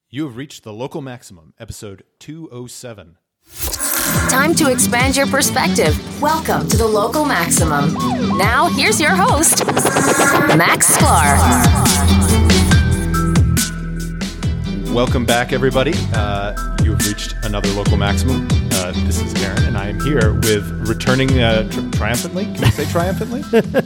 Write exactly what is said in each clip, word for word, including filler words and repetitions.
You have reached the Local Maximum, episode two oh seven. Time to expand your perspective. Welcome to the Local Maximum. Now, here's your host, Max Sklar. Welcome back, everybody. Uh, you have reached another Local Maximum. Uh, this is Aaron, and I am here with returning uh, tri- triumphantly. Can we say triumphantly?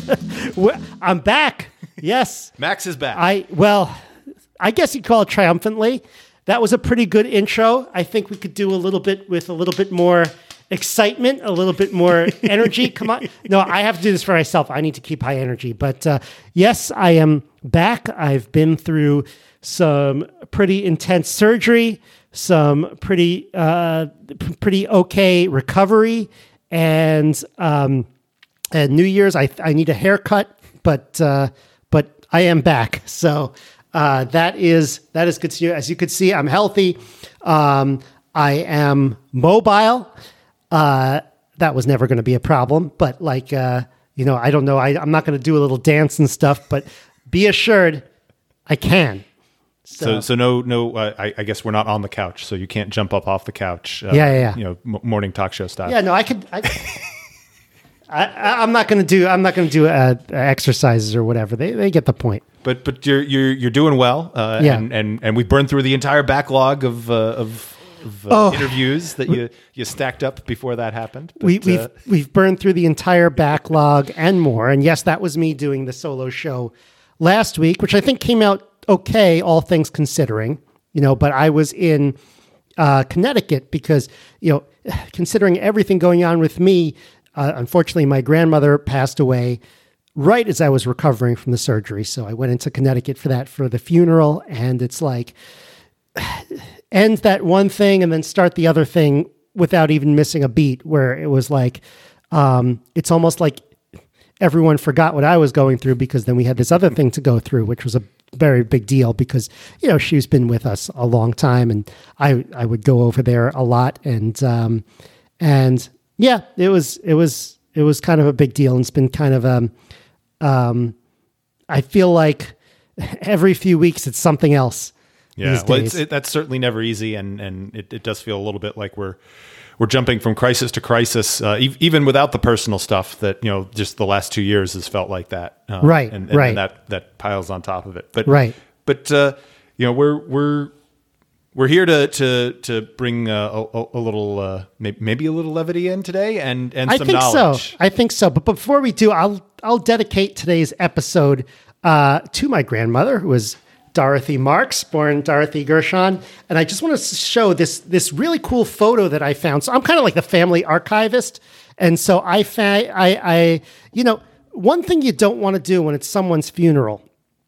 I'm back. Yes. Max is back. I well, I guess you'd call it triumphantly. That was a pretty good intro. I think we could do a little bit with a little bit more excitement, a little bit more energy. Come on. No, I have to do this for myself. I need to keep high energy. But uh, yes, I am back. I've been through some pretty intense surgery, some pretty uh, p- pretty okay recovery, and um, and New Year's I I need a haircut, but uh, but I am back. So. Uh, that is that is good to you. As you could see, I'm healthy. Um, I am mobile. Uh, that was never going to be a problem. But like, uh, you know, I don't know. I, I'm not going to do a little dance and stuff. But be assured, I can. So, so, so no, no. Uh, I, I guess we're not on the couch, so you can't jump up off the couch. Uh, yeah, yeah, yeah. You know, m- morning talk show style. Yeah, no, I could. I, I, I'm not going to do. I'm not going to do uh, exercises or whatever. They they get the point. But but you're you're you're doing well, uh, yeah. and, and and we burned through the entire backlog of uh, of, of uh, oh. interviews that you, you stacked up before that happened. But, we, we've uh, we've burned through the entire backlog and more. And yes, that was me doing the solo show last week, which I think came out okay, all things considering. You know, but I was in uh, Connecticut because you know, considering everything going on with me, uh, unfortunately, my grandmother passed away right as I was recovering from the surgery. So I went into Connecticut for that, for the funeral. And it's like, end that one thing and then start the other thing without even missing a beat, where it was like, um, it's almost like everyone forgot what I was going through because then we had this other thing to go through, which was a very big deal because, you know, she's been with us a long time and I, I would go over there a lot. And, um, and yeah, it was, it was, it was kind of a big deal. And it's been kind of, um, Um, I feel like every few weeks it's something else. Yeah, these well, days. it's, it, that's certainly never easy, and and it, it does feel a little bit like we're we're jumping from crisis to crisis, uh, e- even without the personal stuff. That you know, just the last two years has felt like that, uh, right? And, and, right. and that that piles on top of it. But right. But uh, you know, we're we're we're here to to to bring uh, a, a little uh, maybe a little levity in today, and and I some think knowledge. so. I think so. But before we do, I'll I'll dedicate today's episode uh, to my grandmother, who was Dorothy Marks, born Dorothy Gershon. And I just want to show this this really cool photo that I found. So I'm kind of like the family archivist, and so I fa- I, I you know, one thing you don't want to do when it's someone's funeral,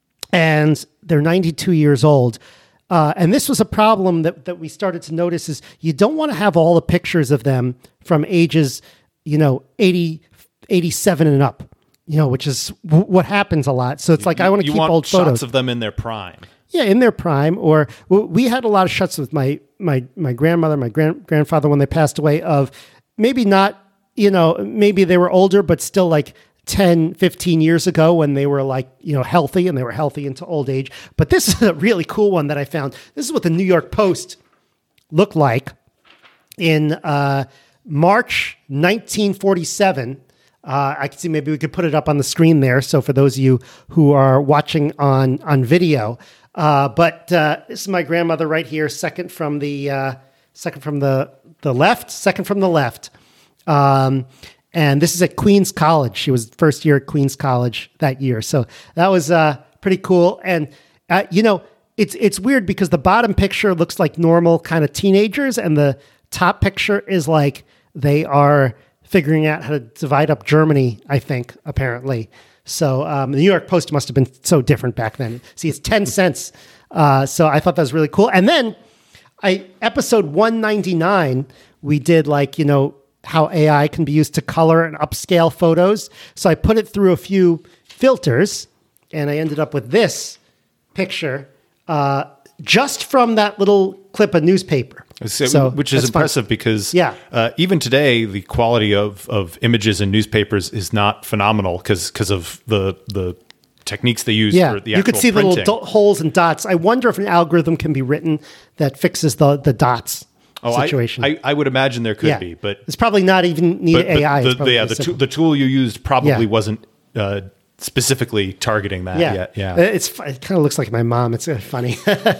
and they're ninety-two years old. Uh, and this was a problem that, that we started to notice is you don't want to have all the pictures of them from ages, you know, eighty, eighty-seven and up, you know, which is w- what happens a lot. So it's like, you, I want to you keep want old shots photos of them in their prime. Yeah, in their prime. Or well, we had a lot of shots with my my my grandmother, my grand, grandfather when they passed away of maybe not, you know, maybe they were older, but still like ten, fifteen years ago when they were like, you know, healthy and they were healthy into old age. But this is a really cool one that I found. This is what the New York Post looked like in uh, March nineteen forty-seven. Uh, I can see maybe we could put it up on the screen there. So for those of you who are watching on, on video, uh, but uh, this is my grandmother right here. Second from the, uh, second from the, the left, second from the left. Um, And this is at Queens College. She was first year at Queens College that year. So that was uh, pretty cool. And, uh, you know, it's it's weird because the bottom picture looks like normal kind of teenagers. And the top picture is like they are figuring out how to divide up Germany, I think, apparently. So um, the New York Post must have been so different back then. See, it's ten cents. Uh, so I thought that was really cool. And then I episode one ninety-nine, we did like, you know, how A I can be used to color and upscale photos. So I put it through a few filters and I ended up with this picture uh, just from that little clip of newspaper. So, So which is that's impressive fun. because Yeah. uh, even today, the quality of, of images in newspapers is not phenomenal because because of the the techniques they use Yeah, for the you actual could see printing. little do- holes and dots. I wonder if an algorithm can be written that fixes the the dots oh, situation. I, I, I would imagine there could yeah. be, but it's probably not even need but, but A I. The, It's probably yeah, the, simple. tool the tool you used probably Yeah. wasn't uh, specifically targeting that yeah, yet. Yeah, It's fu- it kind of looks like my mom. It's uh, funny,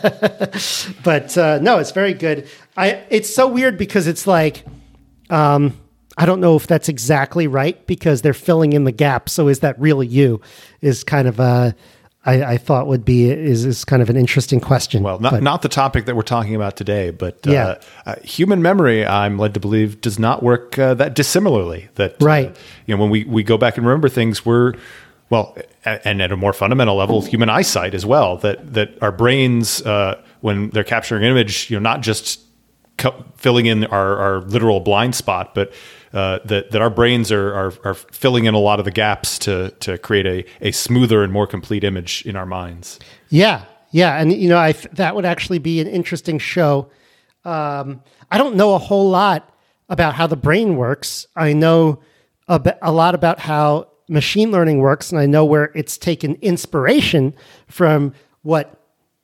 but uh, no, it's very good. I it's so weird because it's like. Um, I don't know if that's exactly right because they're filling in the gap. So is that really you? Is kind of a, I, I thought would be is is kind of an interesting question. Well, not but, not the topic that we're talking about today, but Yeah. uh, uh, human memory, I'm led to believe, does not work uh, that dissimilarly. That Right. uh, you know, when we we go back and remember things, we're well, a- and at a more fundamental level, human eyesight as well. That that our brains, uh, when they're capturing an image, you know, not just co- filling in our, our literal blind spot, but uh, that that our brains are, are are filling in a lot of the gaps to to create a a smoother and more complete image in our minds. Yeah, yeah, and you know, I th- that would actually be an interesting show. Um, I don't know a whole lot about how the brain works. I know a, bit, a lot about how machine learning works, and I know where it's taken inspiration from what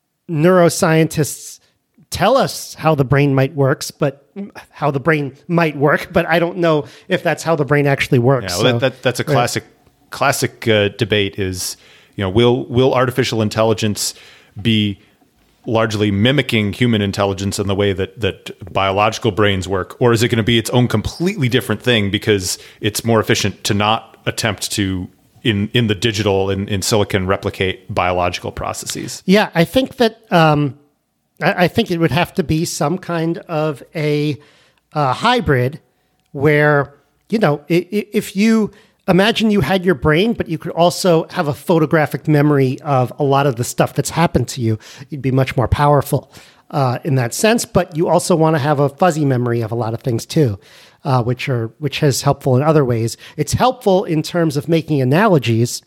neuroscientists tell us how the brain might works, but how the brain might work. But I don't know if that's how the brain actually works. Yeah, well, So- that, that that's a classic classic uh, debate. Is you know will will artificial intelligence be largely mimicking human intelligence in the way that that biological brains work, or is it going to be its own completely different thing because it's more efficient to not attempt to in in the digital in, in silicon replicate biological processes? Yeah, I think that um, I, I think it would have to be some kind of a uh, hybrid where, you know, i- i- if you imagine you had your brain, but you could also have a photographic memory of a lot of the stuff that's happened to you, you'd be much more powerful uh, in that sense. But you also want to have a fuzzy memory of a lot of things too, uh, which are which is helpful in other ways. It's helpful in terms of making analogies,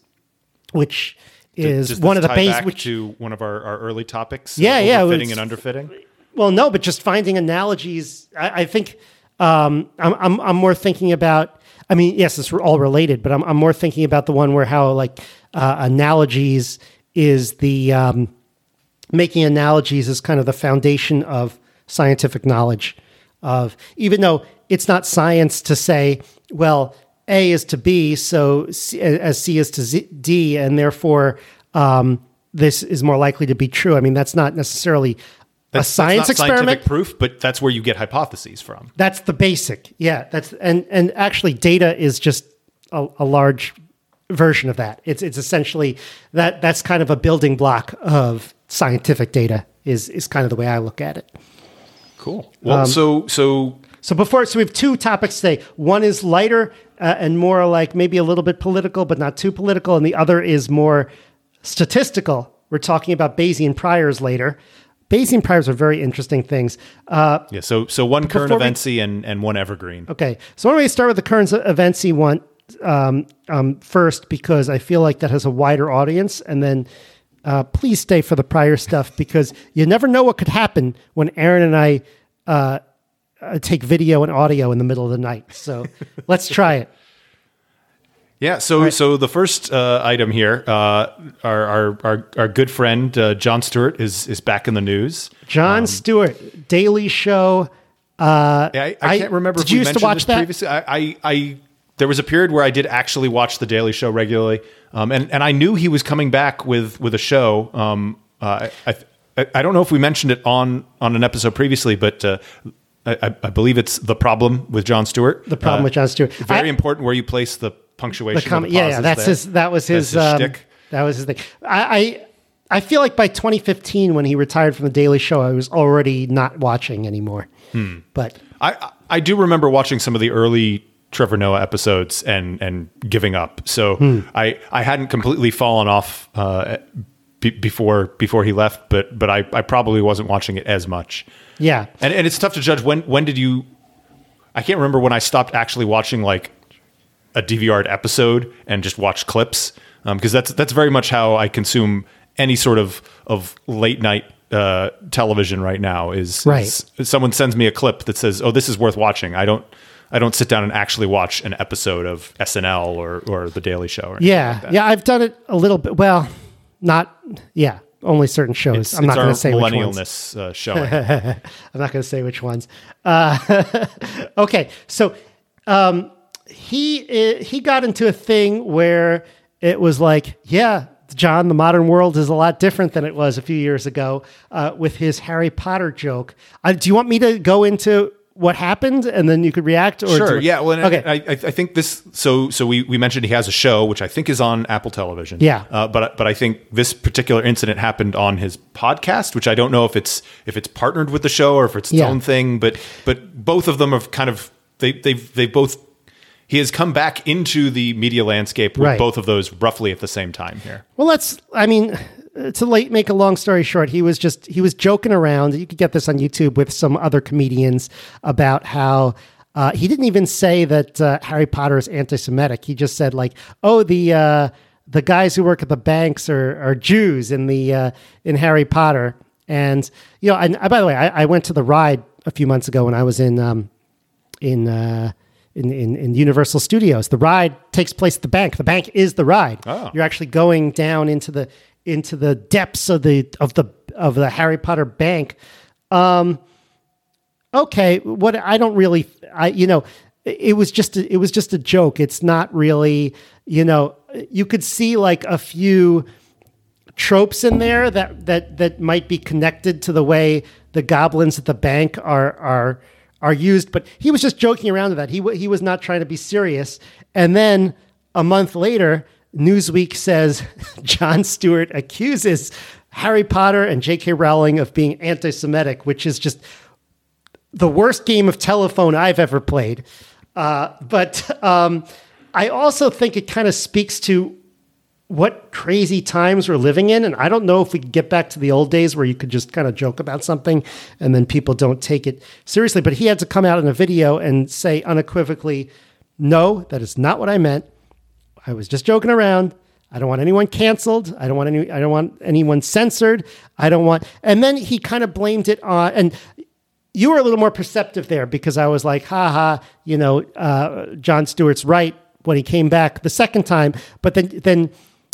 which is Does one this of the tie base. back Which to one of our, our early topics? Yeah, uh, yeah, overfitting it's- and underfitting. Well, no, but just finding analogies. I, I think um, I'm, I'm I'm more thinking about. I mean, yes, it's all related, but I'm I'm more thinking about the one where how like uh, analogies is the um, making analogies is kind of the foundation of scientific knowledge. Of even though it's not science to say, well, A is to B, so C, as C is to Z, D, and therefore um, this is more likely to be true. I mean, that's not necessarily That's, a science that's not experiment. scientific proof, but that's where you get hypotheses from. That's the basic. Yeah, that's and and actually data is just a, a large version of that. It's it's essentially that that's kind of a building block of scientific data is is kind of the way I look at it. Cool. Well, Um, so so So before so we have two topics today. One is lighter uh, and more like maybe a little bit political but not too political, and the other is more statistical. We're talking about Bayesian priors later. Bayesian priors are very interesting things. Uh, yeah, so so one current before we- eventsy and and one evergreen. Okay, so why don't we start with the current eventsy one um, um, first, because I feel like that has a wider audience, and then uh, please stay for the prior stuff because you never know what could happen when Aaron and I uh, uh, take video and audio in the middle of the night. So let's try it. Yeah, so so the first uh, item here, uh, our, our our our good friend uh, Jon Stewart is is back in the news. Jon Stewart, Daily Show. Uh, Yeah, I, I can't remember Did if you we used to mentioned watch this that? previously. I, I, I there was a period where I did actually watch the Daily Show regularly, um, and and I knew he was coming back with with a show. Um, uh, I, I I don't know if we mentioned it on on an episode previously, but uh, I, I believe it's The Problem with Jon Stewart. The Problem Uh, with Jon Stewart. Very I- important where you place the punctuation. The com- or the yeah, yeah, pauses that's there. his. That was his. That's his um, shtick. that was his thing. I, I I feel like by twenty fifteen, when he retired from the Daily Show, I was already not watching anymore. Hmm. But I I do remember watching some of the early Trevor Noah episodes and and giving up. So Hmm. I I hadn't completely fallen off uh, be, before before he left, but but I, I probably wasn't watching it as much. yeah, And and it's tough to judge when when did you. I can't remember when I stopped actually watching like a D V R'd episode and just watched clips, because that's that's very much how I consume any sort of of late night uh, television right now. Is, Right. is someone sends me a clip that says, "Oh, this is worth watching." I don't. I don't sit down and actually watch an episode of S N L or or The Daily Show. Or anything Yeah, like that. yeah, I've done it a little bit. Well, not yeah, only certain shows. It's, I'm it's not going our to say which ones. millennialness uh, showing. I'm not going to say which ones. Uh, okay, so um, he uh, he got into a thing where it was like, yeah, John, the modern world is a lot different than it was a few years ago uh, with his Harry Potter joke. Uh, do you want me to go into what happened and then you could react? Or Sure. do, Yeah. Well, and okay. I, I, I think this. So, so we, we mentioned he has a show, which I think is on Apple Television. Yeah. Uh, but but I think this particular incident happened on his podcast, which I don't know if it's if it's partnered with the show or if it's its Yeah. own thing. But but both of them have kind of they they've they both. He has come back into the media landscape with Right. both of those roughly at the same time here. Well, let's, I mean, to late make a long story short, he was just, he was joking around. You could get this on YouTube with some other comedians about how uh, he didn't even say that uh, Harry Potter is anti-Semitic. He just said like, oh, the, uh, the guys who work at the banks are, are Jews in the, uh, in Harry Potter. And, you know, and uh, by the way, I, I went to the ride a few months ago when I was in, um, in, uh, In, in, in Universal Studios. The ride takes place at the bank. The bank is the ride. Oh. You're actually going down into the into the depths of the of the of the Harry Potter bank. Um, okay, what I don't really, I you know, it was just a, it was just a joke. It's not really, you know, you could see like a few tropes in there that that that might be connected to the way the goblins at the bank are are. are used, but he was just joking around with that. He w- he was not trying to be serious. And then a month later, Newsweek says Jon Stewart accuses Harry Potter and J K Rowling of being anti-Semitic, which is just the worst game of telephone I've ever played. Uh, but um, I also think it kind of speaks to what crazy times we're living in. And I don't know if we could get back to the old days where you could just kind of joke about something and then people don't take it seriously. But he had to come out in a video and say unequivocally, no, that is not what I meant. I was just joking around. I don't want anyone canceled. I don't want any, I don't want anyone censored. I don't want, and then he kind of blamed it on, and you were a little more perceptive there because I was like, ha ha, you know, uh, Jon Stewart's right when he came back the second time. But then, then,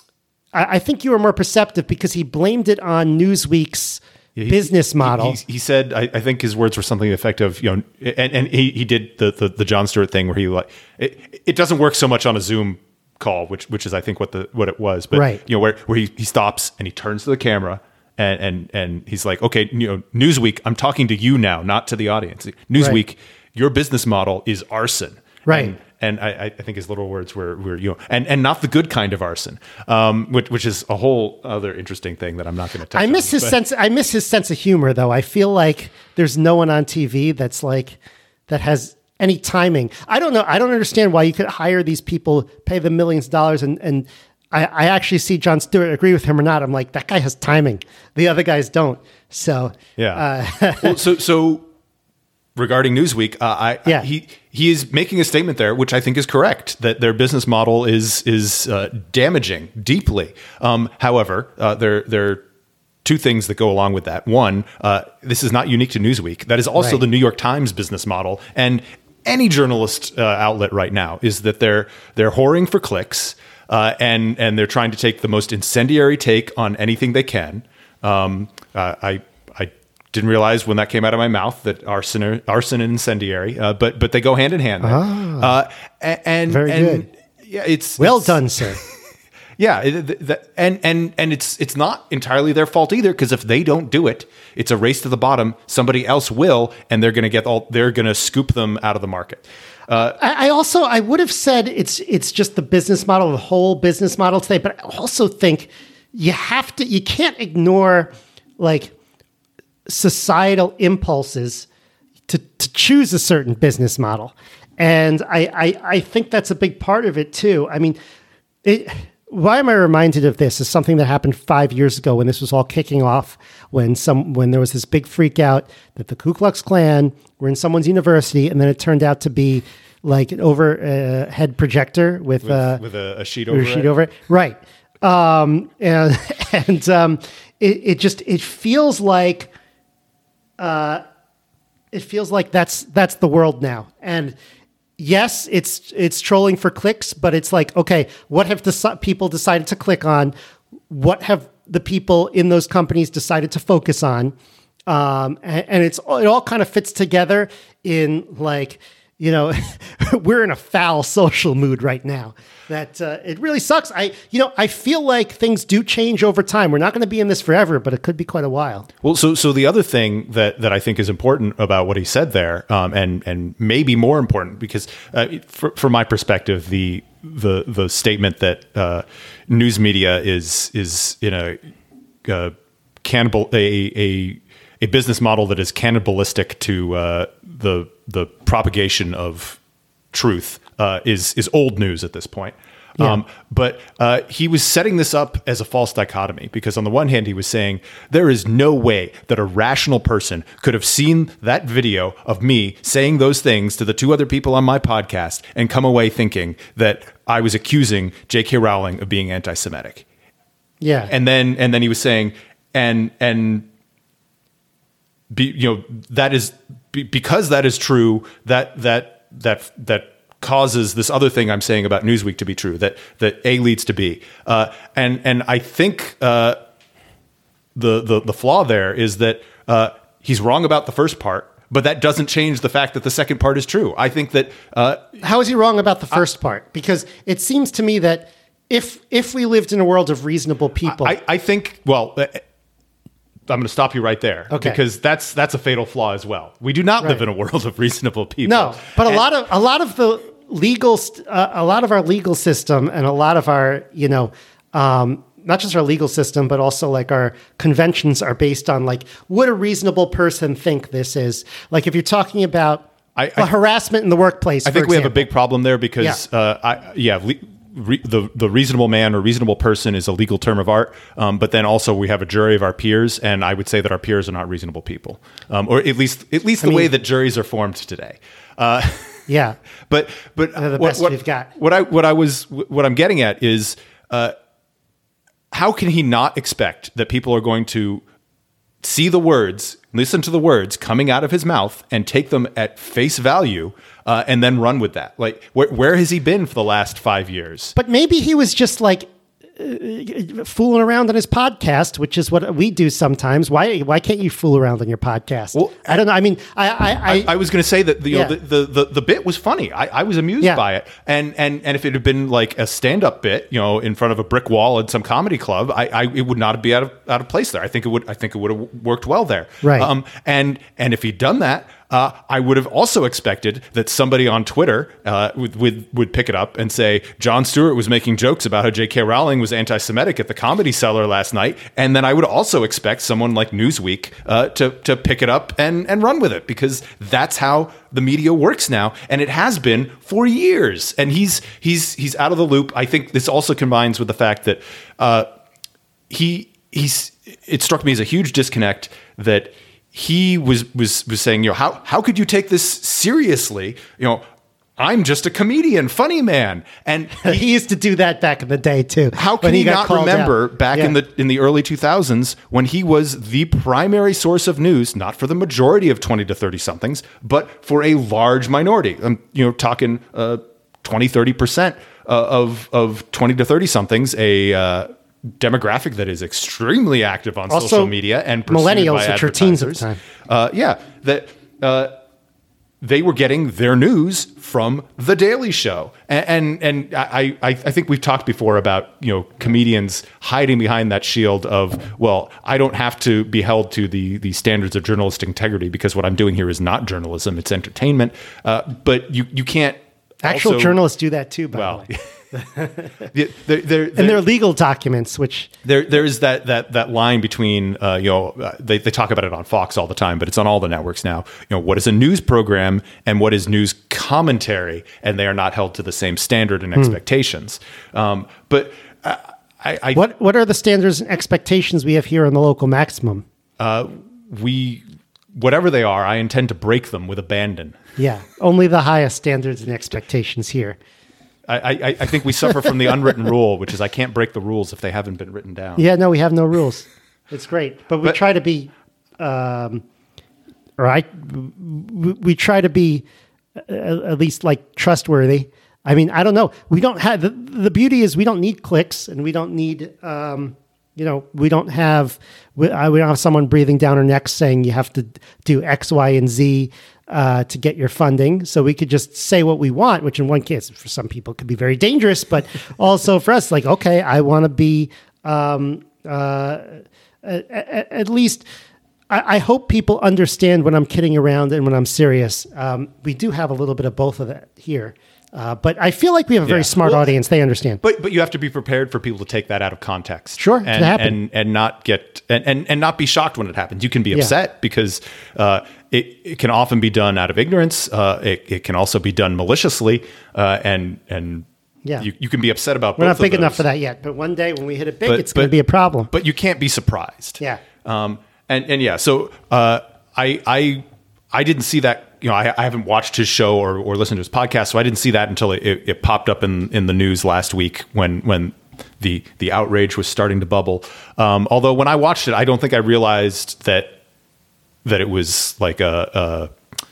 I think you were more perceptive because he blamed it on Newsweek's Yeah, he, business model. He, he, he said, I, I think his words were something effective, you know, and, and he, he did the, the, the Jon Stewart thing where he like, it, it doesn't work so much on a Zoom call, which, which is, I think what the, what it was, but right. you know, where, where he, he stops and he turns to the camera and, and, and he's like, okay, you know, Newsweek, I'm talking to you now, not to the audience. Newsweek, Right. your business model is arson. Right. And, And I, I think his little words were, were you know, and, and not the good kind of arson, um, which which is a whole other interesting thing that I'm not going to touch I miss on, his but- sense. I miss his sense of humor, though. I feel like there's no one on T V that's like that has any timing. I don't know. I don't understand why you could hire these people, pay them millions of dollars, and and I, I actually see Jon Stewart agree with him or not. I'm like, that guy has timing. The other guys don't. So Yeah. Uh, well, so so regarding Newsweek, uh, I Yeah. he he is making a statement there, which I think is correct, that their business model is is uh, damaging deeply. Um, however, uh, there there are two things that go along with that. One, uh, this is not unique to Newsweek. That is also Right. the New York Times business model, and any journalist uh, outlet right now is that they're they're whoring for clicks, uh, and and they're trying to take the most incendiary take on anything they can. Um, uh, I. I didn't realize when that came out of my mouth that arson, are, arson and incendiary, uh, but but they go hand in hand. Ah, uh, and, and very and, good. Yeah, it's well it's, done, sir. Yeah, it, the, the, and and and it's it's not entirely their fault either, because if they don't do it, it's a race to the bottom. Somebody else will, and they're going to get all they're going to scoop them out of the market. Uh, I, I also I would have said it's it's just the business model, the whole business model today. But I also think you have to you can't ignore like societal impulses to, to choose a certain business model. And I, I, I think that's a big part of it too. I mean, it, why am I reminded of this is something that happened five years ago when this was all kicking off, when some, when there was this big freak out that the Ku Klux Klan were in someone's university. And then it turned out to be like an overhead uh, projector with, with, uh, with a, a sheet with over a sheet it. over it. Right. Um, and, and, um, it, it just it feels like uh, it feels like that's that's the world now. And yes, it's it's trolling for clicks, but it's like, okay, what have the people decided to click on? What have the people in those companies decided to focus on? Um, and, and it's it all kind of fits together in like, you know, we're in a foul social mood right now that uh, it really sucks. I, you know, I feel like things do change over time. We're not going to be in this forever, but it could be quite a while. Well, so so the other thing that, that I think is important about what he said there, um, and and maybe more important, because uh, for, from my perspective, the the the statement that uh, news media is is in a uh, cannibal a a a business model that is cannibalistic to uh, the the propagation of truth uh, is is old news at this point. Yeah. Um, but uh, he was setting this up as a false dichotomy, because on the one hand, he was saying there is no way that a rational person could have seen that video of me saying those things to the two other people on my podcast and come away thinking that I was accusing J K Rowling of being anti-Semitic. Yeah. And then and then he was saying, and and be, you know, that is be, because that is true, that that that that causes this other thing I'm saying about Newsweek to be true, that that A leads to B, uh, and and I think uh, the the the flaw there is that uh, he's wrong about the first part, but that doesn't change the fact that the second part is true. I think that uh, how is he wrong about the first I, part? Because it seems to me that if if we lived in a world of reasonable people, I, I think well. I'm going to stop you right there, okay. because that's that's a fatal flaw as well. We do not right. live in a world of reasonable people. No, but a and, lot of a lot of the legal, uh, a lot of our legal system, and a lot of our, you know, um, not just our legal system, but also like our conventions are based on like, would a reasonable person think this is? Like if you're talking about I, I, harassment in the workplace, I think for we example. have a big problem there because, yeah, uh, I, yeah. Le- Re, the the reasonable man or reasonable person is a legal term of art, um, but then also we have a jury of our peers, and I would say that our peers are not reasonable people, um, or at least at least the I mean, way that juries are formed today. Uh, yeah, but but They're the what, best what, we've got. What I what I was what I'm getting at is uh, how can he not expect that people are going to see the words, listen to the words coming out of his mouth, and take them at face value, uh, and then run with that? Like, where, where has he been for the last five years? But maybe he was just like uh, fooling around on his podcast, which is what we do sometimes. Why why can't you fool around on your podcast? Well, I don't know. I mean, I I, I, I, I was going to say that the, you yeah. know, the, the, the the bit was funny. I, I was amused yeah. by it, and and and if it had been like a stand up bit, you know, in front of a brick wall at some comedy club, I, I it would not be out of out of place there. I think it would I think it would have worked well there. Right. Um. And and if he'd done that, Uh, I would have also expected that somebody on Twitter uh, would, would would pick it up and say Jon Stewart was making jokes about how J K Rowling was anti-Semitic at the Comedy Cellar last night, and then I would also expect someone like Newsweek uh, to to pick it up and and run with it, because that's how the media works now, and it has been for years. And he's he's he's out of the loop. I think this also combines with the fact that uh, he he's. It struck me as a huge disconnect that he was was was saying, you know, how how could you take this seriously? You know, I'm just a comedian, funny man, and he, he used to do that back in the day too. How can he, he not remember out. back yeah. in the in the early two thousands when he was the primary source of news, not for the majority of twenty to thirty somethings, but for a large minority? I'm you know talking uh, twenty, thirty percent of of twenty to thirty somethings, a uh, demographic that is extremely active on also, social media and millennials, which are teens at the time. Uh, yeah, that uh, they were getting their news from The Daily Show, and and, and I, I I think we've talked before about you know comedians hiding behind that shield of, well, I don't have to be held to the the standards of journalistic integrity because what I'm doing here is not journalism, it's entertainment. Uh, but you you can't. Actual also, journalists do that too, by well, the way. they're, they're, they're, and their legal documents, which there there is that that that line between uh, you know uh, they they talk about it on Fox all the time, but it's on all the networks now. You know, what is a news program and what is news commentary, and they are not held to the same standard and expectations. Hmm. Um, but uh, I, I what what are the standards and expectations we have here on the Local Maximum? Uh, we whatever they are, I intend to break them with abandon. Yeah, only the highest standards and expectations here. I, I, I think we suffer from the unwritten rule, which is I can't break the rules if they haven't been written down. Yeah, no, we have no rules. It's great, but we But- try to be, um, right? We, we try to be uh, at least like trustworthy. I mean, I don't know. We don't have the, the beauty is we don't need clicks, and we don't need, um, you know, we don't have we, I, we don't have someone breathing down our necks saying you have to do X, Y, and Z uh, to get your funding. So we could just say what we want, which in one case for some people could be very dangerous, but also for us, like, okay, I want to be um, uh, at, at least. I, I hope people understand when I'm kidding around and when I'm serious. Um, we do have a little bit of both of that here. Uh, but I feel like we have a very Yeah. smart Well, audience. They understand. But but you have to be prepared for people to take that out of context. Sure, it and, can happen. and and not get and, and and not be shocked when it happens. You can be upset because uh, it it can often be done out of ignorance. Uh, it it can also be done maliciously, uh, and and Yeah. you, you can be upset about. We're both not big of enough those. for that yet. But one day when we hit it big, But- it's going to but- be a problem. But you can't be surprised. Yeah. Um. And and yeah. So uh, I I I didn't see that. You know, I, I haven't watched his show or, or listened to his podcast, so I didn't see that until it, it, it popped up in, in the news last week when when the the outrage was starting to bubble. Um, although when I watched it, I don't think I realized that that it was like a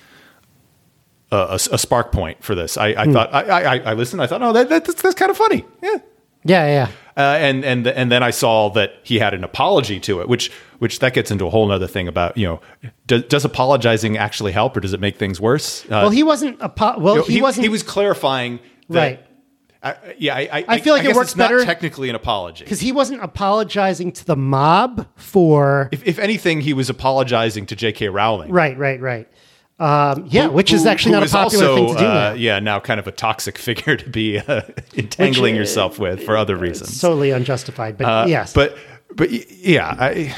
a, a, a spark point for this. I, I Hmm. thought I, I I listened. I thought, oh, that, that that's, that's kind of funny. Yeah. Yeah, yeah. Uh, and and and then I saw that he had an apology to it, which which that gets into a whole other thing about, you know, does, does apologizing actually help or does it make things worse? Uh, Well, he wasn't. Apo- well, you know, he, wasn't. He was clarifying, that, right. I, yeah, I, I, I feel like it guess works it's not better- technically an apology. Because he wasn't apologizing to the mob for. If, if anything, he was apologizing to J K. Rowling. Right, right, right. Um, yeah, which is Who- actually who not a is popular also, thing to do now. uh, yeah, now kind of a toxic figure to be uh, entangling Which, uh, yourself with for other reasons. Totally unjustified, but Uh, yes. But but y- yeah, I,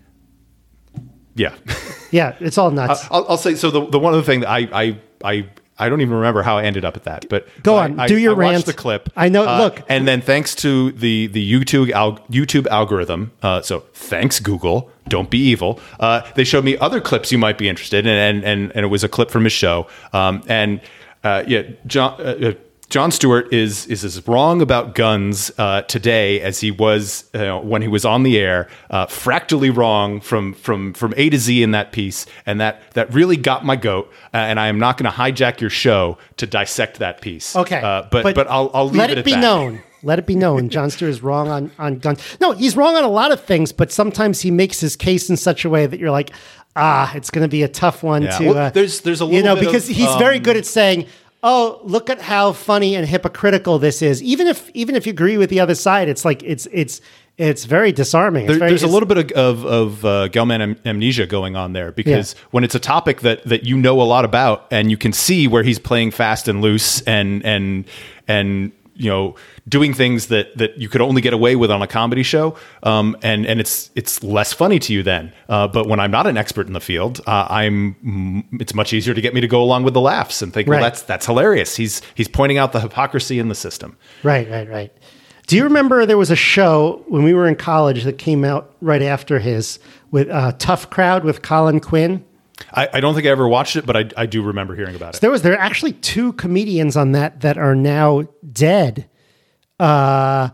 yeah. yeah, it's all nuts. I'll, I'll say so. The, the one other thing that I, I I I don't even remember how I ended up at that. But Go but on, I, do your I watched rant. the clip. I know- uh, look. and then thanks to the the YouTube al- YouTube algorithm. Uh, so thanks Google. Don't be evil. Uh, they showed me other clips you might be interested in, and and and it was a clip from his show. Um, and uh, yeah, John. Uh, Jon Stewart is is as wrong about guns uh, today as he was uh, when he was on the air, uh, fractally wrong from from from A to Z in that piece, and that that really got my goat. Uh, and I am not going to hijack your show to dissect that piece. Okay, uh, but, but I'll I'll leave let it, it at be that. known. Let it be known. Jon Stewart is wrong on on guns. No, he's wrong on a lot of things, but sometimes he makes his case in such a way that you're like, ah, it's going to be a tough one Yeah. to. Well, uh, there's- there's a you little know bit because of, he's very um, good at saying, oh, look at how funny and hypocritical this is. Even if even if you agree with the other side, it's like it's it's it's very disarming. It's There, very, there's a it's- little bit of of, of uh, Gelman am- amnesia going on there because Yeah. when it's a topic that that you know a lot about and you can see where he's playing fast and loose and and and you know doing things that that you could only get away with on a comedy show, um, and and it's it's less funny to you then. Uh, but when I'm not an expert in the field, uh, I'm mm, it's much easier to get me to go along with the laughs and think, well, Right. that's that's hilarious. He's he's pointing out the hypocrisy in the system. Right, right, right. Do you remember there was a show when we were in college that came out right after his with uh, Tough Crowd with Colin Quinn? I, I don't think I ever watched it, but I, I do remember hearing about it. There was there are actually two comedians on that that are now dead. Uh,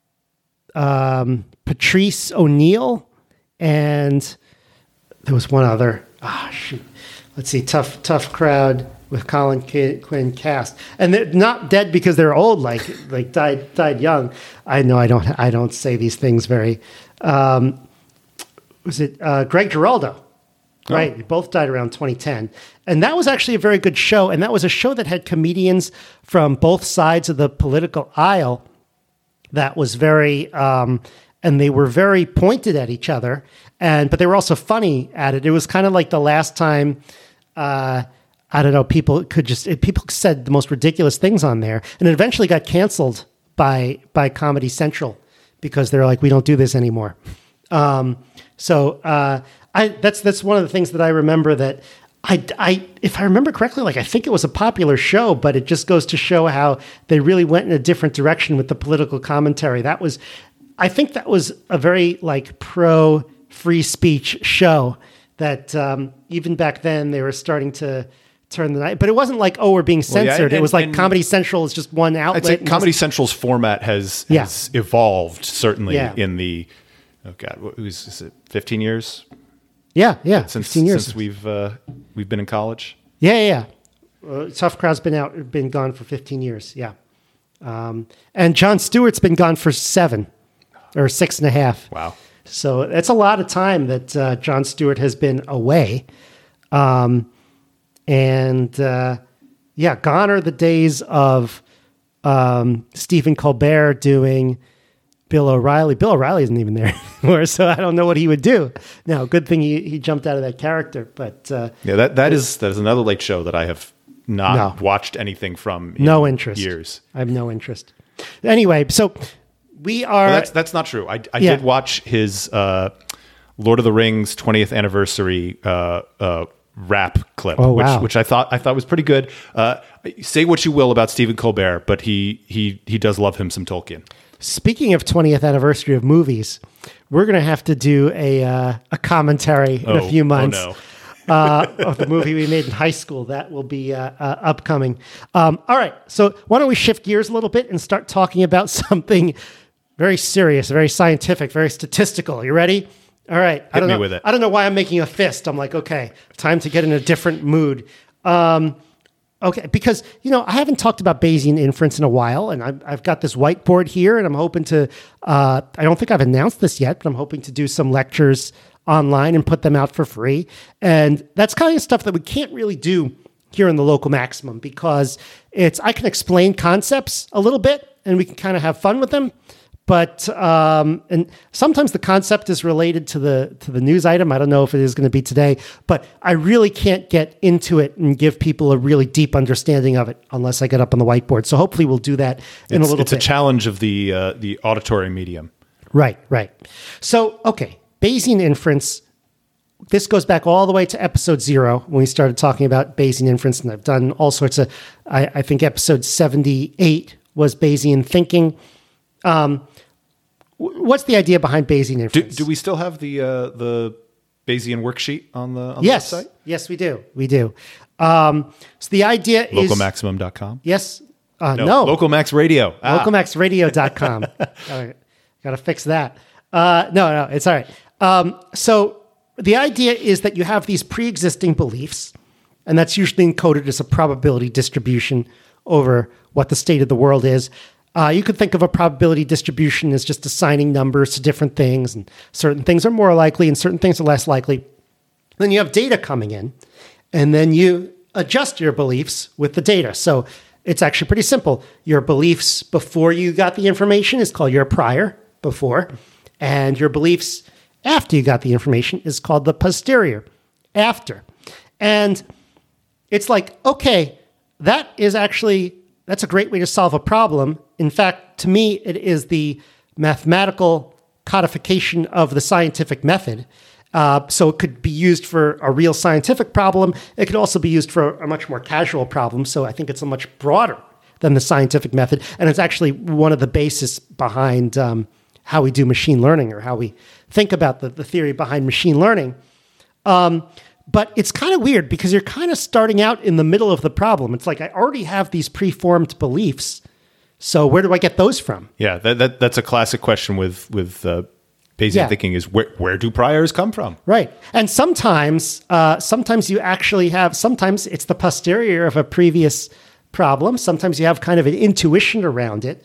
um, Patrice O'Neill and there was one other. Ah, shoot. Let's see. Tough Tough Crowd with Colin Ki- Quinn cast, and they're not dead because they're old, like like died died young. I know I don't I don't say these things very. Um, was it uh, Greg Giraldo? Right, they both died around twenty ten, and that was actually a very good show. And that was a show that had comedians from both sides of the political aisle. That was very, um, and they were very pointed at each other, and but they were also funny at it. It was kind of like the last time. Uh, I don't know. People could just people said the most ridiculous things on there, and it eventually got canceled by by Comedy Central because they're like, we don't do this anymore. Um, so uh, I that's that's one of the things that I remember that I, I if I remember correctly, like I think it was a popular show, but it just goes to show how they really went in a different direction with the political commentary. That was, I think that was a very like pro free speech show that um, even back then they were starting to turn the night, but it wasn't like, oh, we're being Well, yeah, censored. and- it was like and- Comedy Central is just one outlet. I'd say and Comedy just- Central's format has, Yeah. has evolved certainly Yeah. in the oh God, what was is it? Fifteen years Yeah, yeah, since fifteen years since we've uh, we've been in college. Yeah, yeah. yeah. Uh, Tough Crowd's been out, been gone for fifteen years. Yeah, um, and Jon Stewart's been gone for seven or six and a half. Wow. So that's a lot of time that uh, Jon Stewart has been away. Um, and uh, yeah, gone are the days of um, Stephen Colbert doing Bill O'Reilly. Bill O'Reilly isn't even there anymore, so I don't know what he would do. Now, good thing he, he jumped out of that character. But uh, yeah, that that is that is another Late Show that I have not No. watched anything from. In no interest. Years. I have no interest. Anyway, so we are. Well, that's that's not true. I, I Yeah. did watch his uh, Lord of the Rings twentieth anniversary uh, uh, rap clip, Oh, which wow. which I thought I thought was pretty good. Uh, say what you will about Stephen Colbert, but he he he does love him some Tolkien. Speaking of twentieth anniversary of movies, we're going to have to do a uh, a commentary in Oh, a few months Oh no. uh, of the movie we made in high school. That will be uh, uh, upcoming. Um, all right, so why don't we shift gears a little bit and start talking about something very serious, very scientific, very statistical. You ready? All right. I Hit don't me know, with it. I don't know why I'm making a fist. I'm like, okay, time to get in a different mood. Um, Okay, because, you know, I haven't talked about Bayesian inference in a while, and I've, I've got this whiteboard here, and I'm hoping to, uh, I don't think I've announced this yet, but I'm hoping to do some lectures online and put them out for free. And that's kind of stuff that we can't really do here in the local maximum because it's, I can explain concepts a little bit, and we can kind of have fun with them. But um, and sometimes the concept is related to the to the news item. I don't know if it is going to be today, but I really can't get into it and give people a really deep understanding of it unless I get up on the whiteboard. So hopefully we'll do that in It's, a little it's bit. a challenge of the uh, the auditory medium. Right, right. So okay, Bayesian inference. This goes back all the way to episode zero when we started talking about Bayesian inference, and I've done all sorts of. I, I think episode seventy-eight was Bayesian thinking. Um, What's the idea behind Bayesian Do, inference? do we still have the uh, the Bayesian worksheet on the, on yes, the website? yes, we do. We do. Um, so the idea is local maximum dot com? yes, uh, no, No, Local Max Radio. Ah. local max radio dot com. Got to fix that. Uh, no, no, it's all right. Um, so the idea is that you have these pre-existing beliefs, and that's usually encoded as a probability distribution over what the state of the world is. Uh, you could think of a probability distribution as just assigning numbers to different things, and certain things are more likely and certain things are less likely. Then you have data coming in, and then you adjust your beliefs with the data. So it's actually pretty simple. Your beliefs before you got the information is called your prior, before, and your beliefs after you got the information is called the posterior, after. And it's like, okay, that is actually, that's a great way to solve a problem. In fact, to me, it is the mathematical codification of the scientific method. Uh, so it could be used for a real scientific problem. It could also be used for a much more casual problem. So I think it's a much broader than the scientific method. And it's actually one of the bases behind um, how we do machine learning or how we think about the, the theory behind machine learning. Um, but it's kind of weird because you're kind of starting out in the middle of the problem. It's like I already have these preformed beliefs. So where do I get those from? Yeah, that, that that's a classic question with with uh, Bayesian Yeah. thinking is where where do priors come from? Right. And sometimes, uh, sometimes you actually have, sometimes it's the posterior of a previous problem. Sometimes you have kind of an intuition around it.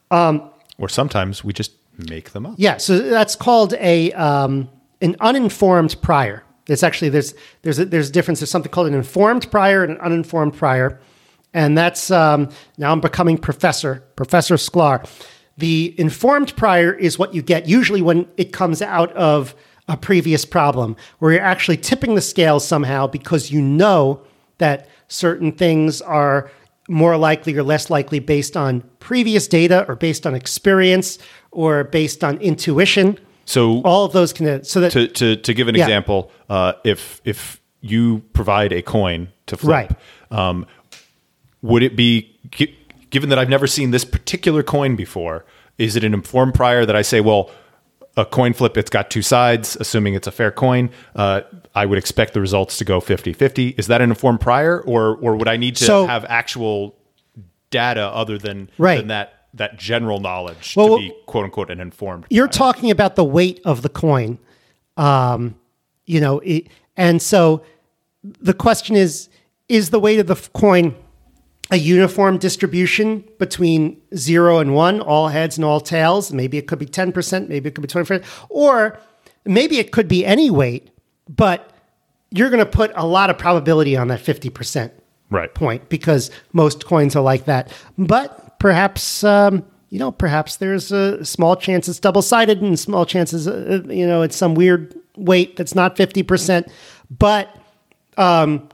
Or sometimes we just make them up. Yeah. So that's called a, um, an uninformed prior. It's actually, there's, there's a, there's a difference. There's something called an informed prior and an uninformed prior. And that's, um, now I'm becoming Professor, Professor Sklar. The informed prior is what you get usually when it comes out of a previous problem, where you're actually tipping the scale somehow because you know that certain things are more likely or less likely based on previous data or based on experience or based on intuition. So All of those can, so that, to to to give an Yeah. example, uh, if if you provide a coin to flip, Right. um, would it be gi- given that I've never seen this particular coin before? Is it an informed prior that I say, well, a coin flip, it's got two sides, assuming it's a fair coin, uh, I would expect the results to go fifty-fifty. Is that an informed prior, or or would I need to So- have actual data other than Right. than that that general knowledge Well, to be quote unquote an informed. You're prior. talking about the weight of the coin, um, you know, it, and so the question is: is the weight of the f- coin a uniform distribution between zero and one, all heads and all tails? Maybe it could be ten percent, maybe it could be twenty percent, or maybe it could be any weight, but you're going to put a lot of probability on that fifty percent right. point because most coins are like that. But perhaps, um, you know, perhaps there's a small chance it's double-sided and small chances, uh, you know, it's some weird weight that's not fifty percent. But um,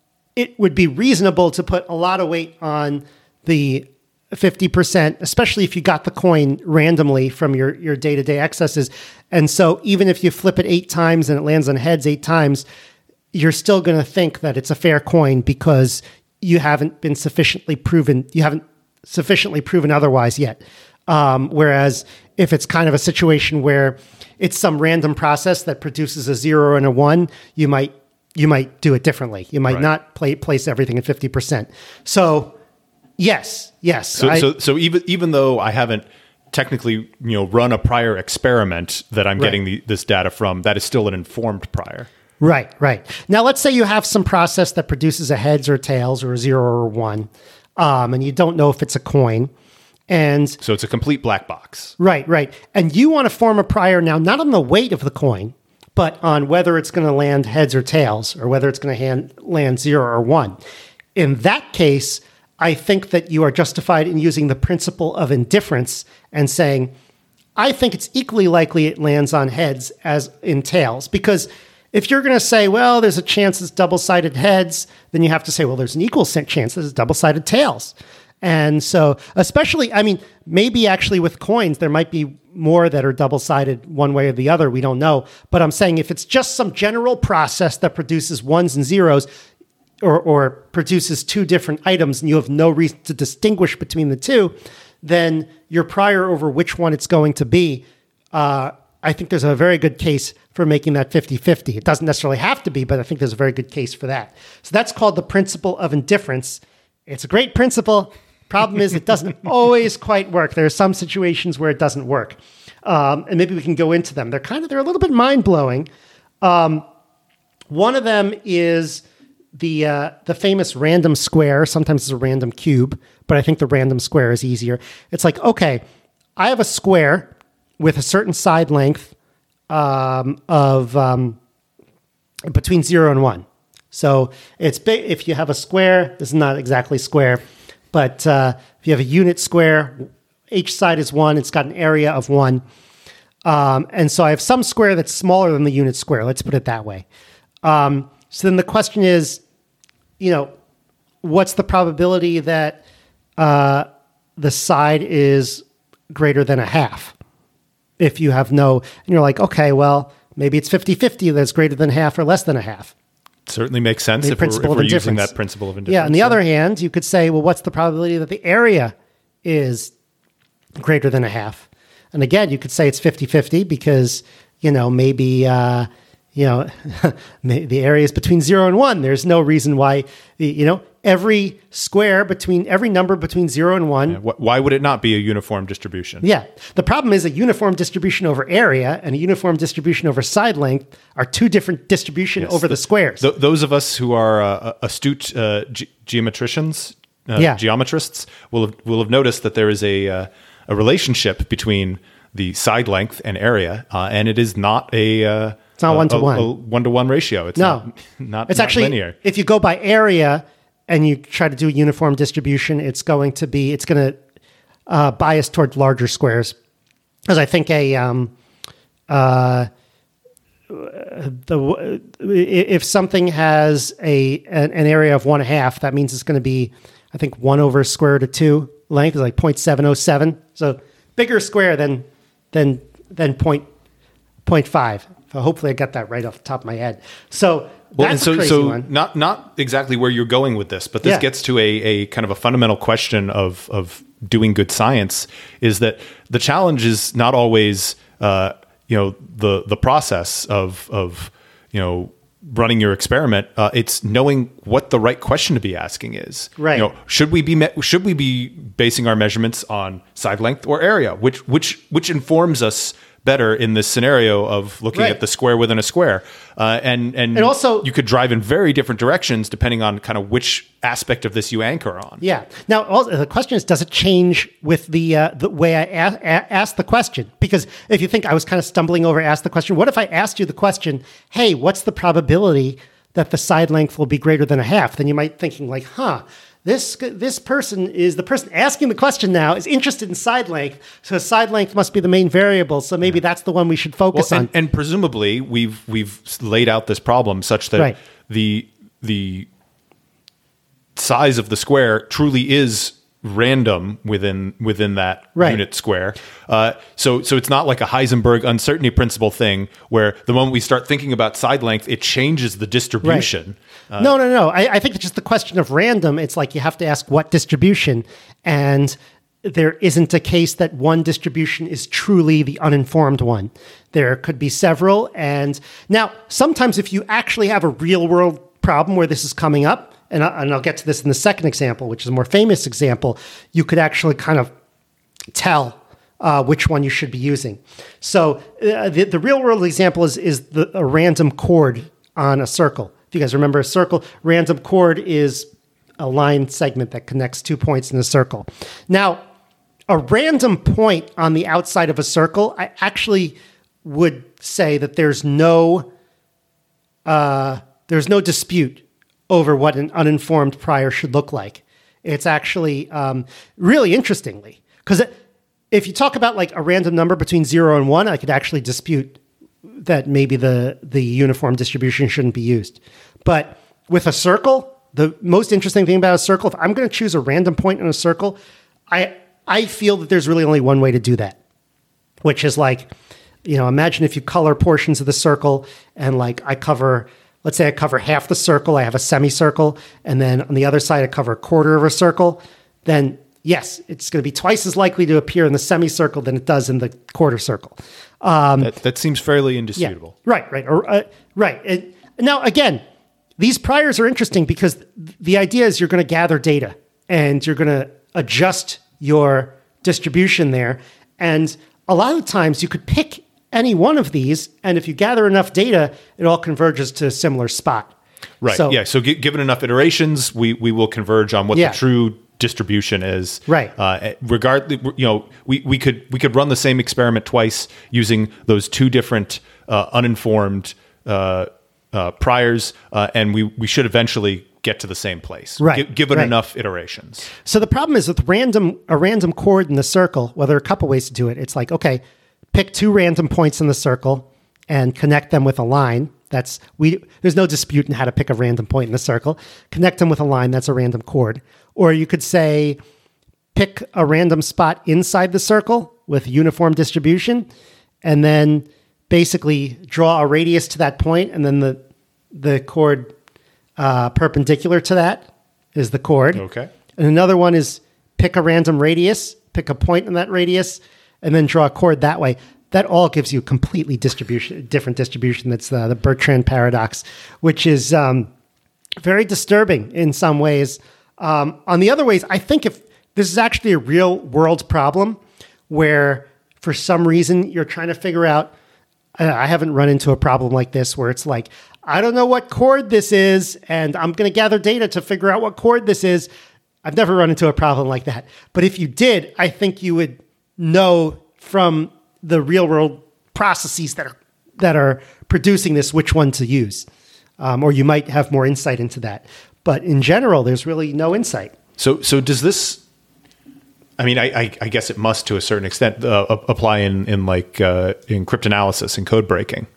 it would be reasonable to put a lot of weight on the fifty percent, especially if you got the coin randomly from your, your day-to-day excesses. And so even if you flip it eight times and it lands on heads eight times, you're still going to think that it's a fair coin because you haven't been sufficiently proven, you haven't sufficiently proven otherwise yet. Um, whereas if it's kind of a situation where it's some random process that produces a zero and a one, you might you might do it differently. You might Right. not play, place everything at fifty percent. So yes, yes. So, I- so, so even even though I haven't technically, you know, run a prior experiment that I'm Right. getting the, this data from, that is still an informed prior. Right, right. Now, let's say you have some process that produces a heads or tails or a zero or a one, um, and you don't know if it's a coin. And So it's a complete black box. right, right. And you want to form a prior now, not on the weight of the coin, but on whether it's going to land heads or tails or whether it's going to hand, land zero or one. In that case, I think that you are justified in using the principle of indifference and saying, I think it's equally likely it lands on heads as in tails. Because if you're going to say, well, there's a chance it's double-sided heads, then you have to say, well, there's an equal chance it's double-sided tails. And so, especially, I mean, maybe actually with coins, there might be more that are double-sided one way or the other. We don't know. But I'm saying if it's just some general process that produces ones and zeros or, or produces two different items and you have no reason to distinguish between the two, then your prior over which one it's going to be, uh, I think there's a very good case for making that fifty-fifty. It doesn't necessarily have to be, but I think there's a very good case for that. So that's called the principle of indifference. It's a great principle. Problem is, it doesn't always quite work. There are some situations where it doesn't work. Um, and maybe we can go into them. They're kind of, they're a little bit mind-blowing. Um, one of them is the uh, the famous random square. Sometimes it's a random cube, but I think the random square is easier. It's like, okay, I have a square with a certain side length um, of um, between zero and one. So it's big. If you have a square, this is not exactly square, but uh, if you have a unit square, each side is one. It's got an area of one. Um, and so I have some square that's smaller than the unit square. Let's put it that way. Um, so then the question is, you know, what's the probability that uh, the side is greater than a half? If you have no, and you're like, okay, well, maybe it's fifty-fifty that's greater than half or less than a half. Certainly makes sense The if we're, if principle of we're using indifference. that principle of indifference. Yeah. On the other hand, you could say, well, what's the probability that the area is greater than a half? And again, you could say it's fifty-fifty because, you know, maybe, uh, you know, the area is between zero and one. There's no reason why, you know, every square between every number between zero and one. Yeah, wh- why would it not be a uniform distribution? Yeah. The problem is a uniform distribution over area and a uniform distribution over side length are two different distribution Yes, over the, the- squares. Th- those of us who are uh, astute uh, ge- geometricians, uh, Yeah. geometrists, will have, will have noticed that there is a uh, a relationship between the side length and area, uh, and it is not a uh, It's not a- one-to-one. a- a one-to-one ratio. It's No. not, not It's not actually, linear. if you go by area and you try to do a uniform distribution, it's going to be, it's going to uh, bias toward larger squares. Because I think a, um, uh, the if something has a an, an area of one half, that means it's going to be, I think, one over square root of two length is like zero point seven zero seven. So bigger square than than than point point five. So hopefully I got that right off the top of my head. So Well, and that's so, a crazy so one. not not exactly where you're going with this, but this Yeah. gets to a, a kind of a fundamental question of of doing good science. Is that the challenge is not always uh, you know the the process of of you know running your experiment, uh, it's knowing what the right question to be asking is. Right. You know, should we be me- should we be basing our measurements on side length or area, which which which informs us better in this scenario of looking Right. at the square within a square, uh, and, and And also- you could drive in very different directions depending on kind of which aspect of this you anchor on. Yeah. Now, also, the question is, does it change with the uh, the way I a- a- ask the question? Because if you think I was kind of stumbling over, ask the question. What if I asked you the question, "Hey, what's the probability that the side length will be greater than a half?" Then you might thinking like, "Huh, this this person is the person asking the question now is interested in side length, so side length must be the main variable. So maybe that's the one we should focus Well, on." and, and presumably we've we've laid out this problem such that Right. the the size of the square truly is random within within that Right. unit square. Uh, so so it's not like a Heisenberg uncertainty principle thing where the moment we start thinking about side length, it changes the distribution. Uh, no, no, no. I, I think it's just the question of random. It's like you have to ask what distribution, and there isn't a case that one distribution is truly the uninformed one. There could be several. And now, sometimes if you actually have a real world problem where this is coming up, and, I, and I'll get to this in the second example, which is a more famous example, you could actually kind of tell uh, which one you should be using. So uh, the, the real world example is, is the, a random chord on a circle. If you guys remember a circle, random chord is a line segment that connects two points in a circle. Now, a random point on the outside of a circle, I actually would say that there's no uh, there's no dispute over what an uninformed prior should look like. It's actually um, really interestingly, because if you talk about like a random number between zero and one, I could actually dispute that maybe the the uniform distribution shouldn't be used. But with a circle, the most interesting thing about a circle, if I'm going to choose a random point in a circle, I I feel that there's really only one way to do that, which is like, you know, imagine if you color portions of the circle and like I cover, let's say I cover half the circle, I have a semicircle, and then on the other side I cover a quarter of a circle, then yes, it's going to be twice as likely to appear in the semicircle than it does in the quarter circle. Um, that, that seems fairly yeah, indisputable. right, right, or, uh, right. And now, again, these priors are interesting because th- the idea is you're going to gather data and you're going to adjust your distribution there. And a lot of times you could pick any one of these, and if you gather enough data, it all converges to a similar spot. Right. So, yeah. So g- given enough iterations, we, we will converge on what Yeah. the true distribution is. Right. Uh, regardless, you know, we, we could we could run the same experiment twice using those two different uh, uninformed uh, uh, priors, uh, and we we should eventually get to the same place. Right. G- given right. enough iterations. So the problem is with random a random chord in the circle. Well, there are a couple ways to do it. It's like, okay, pick two random points in the circle and connect them with a line. That's we. There's no dispute in how to pick a random point in the circle. Connect them with a line. That's a random chord. Or you could say, pick a random spot inside the circle with uniform distribution, and then basically draw a radius to that point, and then the the chord uh, perpendicular to that is the chord. Okay. And another one is pick a random radius, pick a point in that radius, and then draw a chord that way. That all gives you a completely distribution, different distribution. That's the, the Bertrand paradox, which is um, very disturbing in some ways. Um, on the other ways, I think if this is actually a real world problem where for some reason you're trying to figure out, I I haven't run into a problem like this where it's like, I don't know what chord this is, and I'm going to gather data to figure out what chord this is. I've never run into a problem like that. But if you did, I think you would know from the real world processes that are that are producing this which one to use, um, or you might have more insight into that. But in general, there's really no insight. So so does this? I mean, I, I, I guess it must to a certain extent uh, apply in in like uh, in cryptanalysis and code breaking.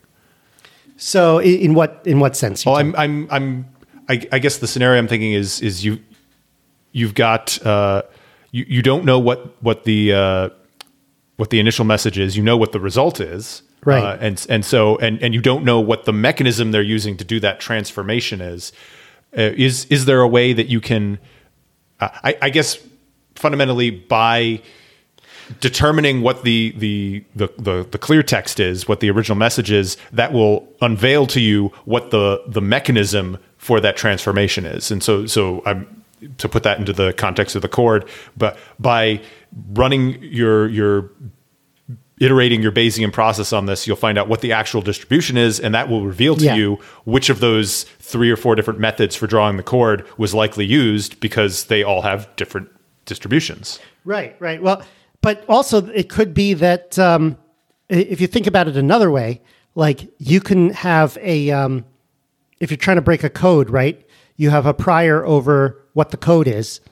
So in, in what in what sense? Well, I'm I'm I'm I, I guess the scenario I'm thinking is is you you've got uh, you you don't know what what the uh, what the initial message is. You know what the result is, right? Uh, and and so and and you don't know what the mechanism they're using to do that transformation is. Uh, is is there a way that you can? Uh, I, I guess fundamentally by determining what the, the the the the clear text is, what the original message is, that will unveil to you what the the mechanism for that transformation is. And so so I'm to put that into the context of the chord, but by running your your iterating your Bayesian process on this, you'll find out what the actual distribution is, and that will reveal to Yeah. you which of those three or four different methods for drawing the chord was likely used, because they all have different distributions. Right, right. Well, but also it could be that um, i- if you think about it another way, like you can have a, um, if you're trying to break a code, right? You have a prior over what the code is,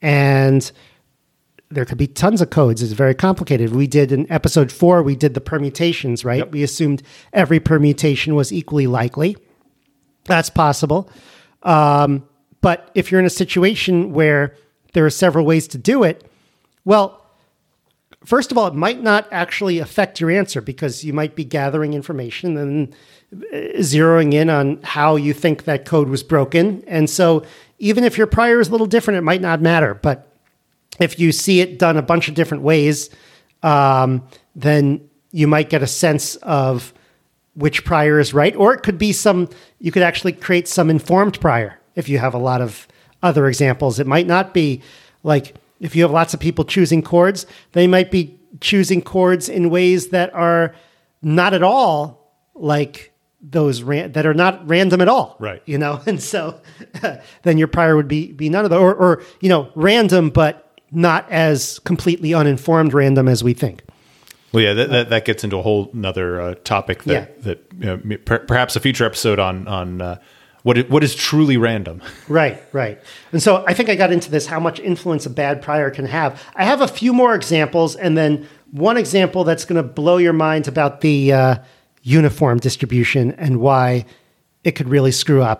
and there could be tons of codes. It's very complicated. We did in episode four, we did the permutations, right? Yep. We assumed every permutation was equally likely. That's possible. Um, but if you're in a situation where there are several ways to do it, well, first of all, it might not actually affect your answer, because you might be gathering information and zeroing in on how you think that code was broken. And so even if your prior is a little different, it might not matter. But if you see it done a bunch of different ways, um, then you might get a sense of which prior is right. Or it could be some, you could actually create some informed prior if you have a lot of other examples. It might not be like, if you have lots of people choosing chords, they might be choosing chords in ways that are not at all like those ran- that are not random at all. Right. You know, and so then your prior would be be none of the, or, or you know, random, but not as completely uninformed random as we think. Well, yeah, that, that, that gets into a whole nother uh, topic that, Yeah. that you know, per, perhaps a future episode on on uh, what it, what is truly random. Right, right. And so I think I got into this, how much influence a bad prior can have. I have a few more examples, and then one example that's going to blow your mind about the uh, uniform distribution and why it could really screw up.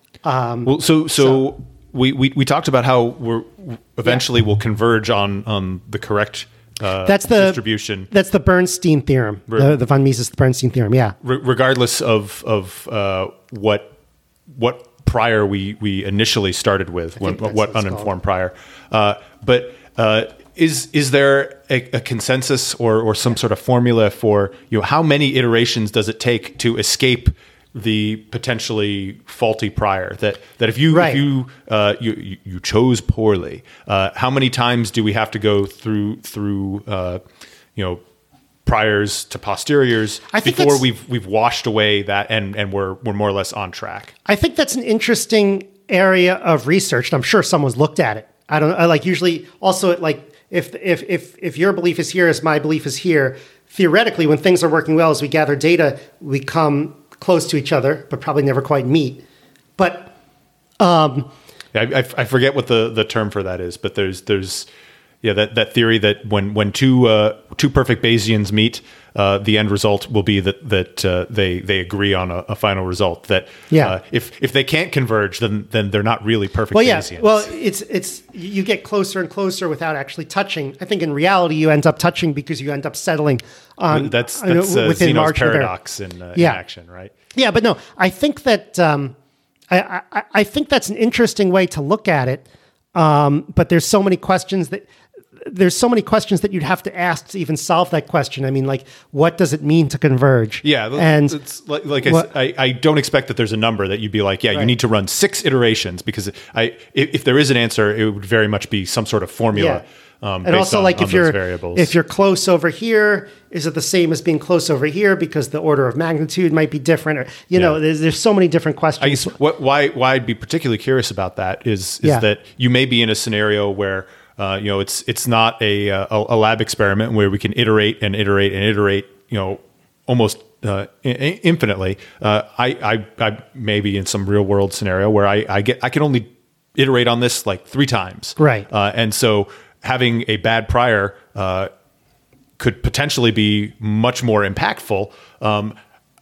Um, Well, so so, we, we we talked about how we're eventually we'll converge on on the correct uh, that's the distribution, That's the Bernstein theorem, the, the von Mises Bernstein theorem. Yeah, re- regardless of of uh, what what prior we we initially started with, when, think that's what what it's uninformed prior. Uh, but uh, is is there a, a consensus or or some sort of formula for, you know, how many iterations does it take to escape the potentially faulty prior, that that if you Right. if you, uh, you you you chose poorly, uh, how many times do we have to go through through uh, you know, priors to posteriors I think before that's- we've we've washed away that and and we're we're more or less on track? I think that's an interesting area of research, and I'm sure someone's looked at it. I don't I like usually also it like if if if if your belief is here as my belief is here, theoretically, when things are working well, as we gather data, we come close to each other, but probably never quite meet. But Yeah, I, I, I forget what the, the term for that is, but there's there's yeah that, that theory that when when two uh, two perfect Bayesians meet, uh, the end result will be that that uh, they they agree on a, a final result. That Yeah. uh, if if they can't converge, then then they're not really perfect well, yeah, Bayesians. well, it's it's you get closer and closer without actually touching. I think in reality, you end up touching because you end up settling on that's uh, that's uh, within Zeno's margin of error. paradox in, uh, Yeah. in action, right? Yeah, but no, I think that um, I, I, I think that's an interesting way to look at it. Um, but there's so many questions that there's so many questions that you'd have to ask to even solve that question. I mean, like, what does it mean to converge? Yeah, and it's like, like I, what- s- I, I don't expect that there's a number that you'd be like, yeah, you Right. need to run six iterations, because I if, if there is an answer, it would very much be some sort of formula. Um, and based also, on- like on if those you're variables. if you're close over here, is it the same as being close over here? Because the order of magnitude might be different, or you know, Yeah. there's there's so many different questions. I guess what, why why I'd be particularly curious about that is is Yeah. that you may be in a scenario where uh, you know it's it's not a, a a lab experiment where we can iterate and iterate and iterate, you know, almost uh, i- i- infinitely. Uh, I, I I may be in some real world scenario where I, I get I can only iterate on this like three times, Right. Uh, and so having a bad prior uh, could potentially be much more impactful. Um,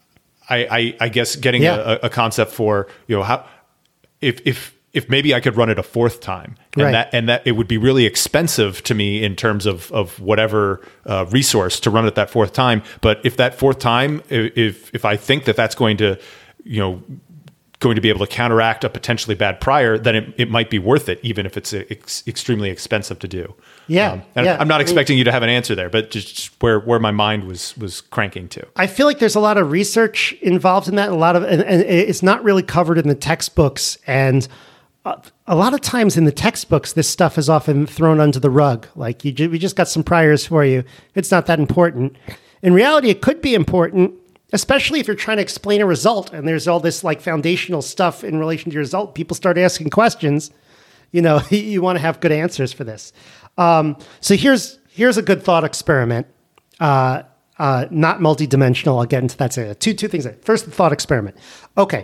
I, I, I guess getting Yeah. a, a concept for, you know, how if if if maybe I could run it a fourth time, and Right. that and that it would be really expensive to me in terms of of whatever uh, resource to run it that fourth time. But if that fourth time, i- if if I think that that's going to, you know, going to be able to counteract a potentially bad prior, then it, it might be worth it, even if it's ex- extremely expensive to do. Yeah, um, and yeah. I'm not I mean, expecting you to have an answer there, but just, just where where my mind was was cranking to. I feel like there's a lot of research involved in that, a lot of, and, and it's not really covered in the textbooks. And uh, a lot of times in the textbooks, this stuff is often thrown under the rug. Like, you, ju- we just got some priors for you. It's not that important. In reality, it could be important, especially if you're trying to explain a result and there's all this like foundational stuff in relation to your result. People start asking questions. You know, you want to have good answers for this. Um, so here's here's a good thought experiment. Uh, uh, not multidimensional. I'll get into that. So two two things. First, the thought experiment. Okay,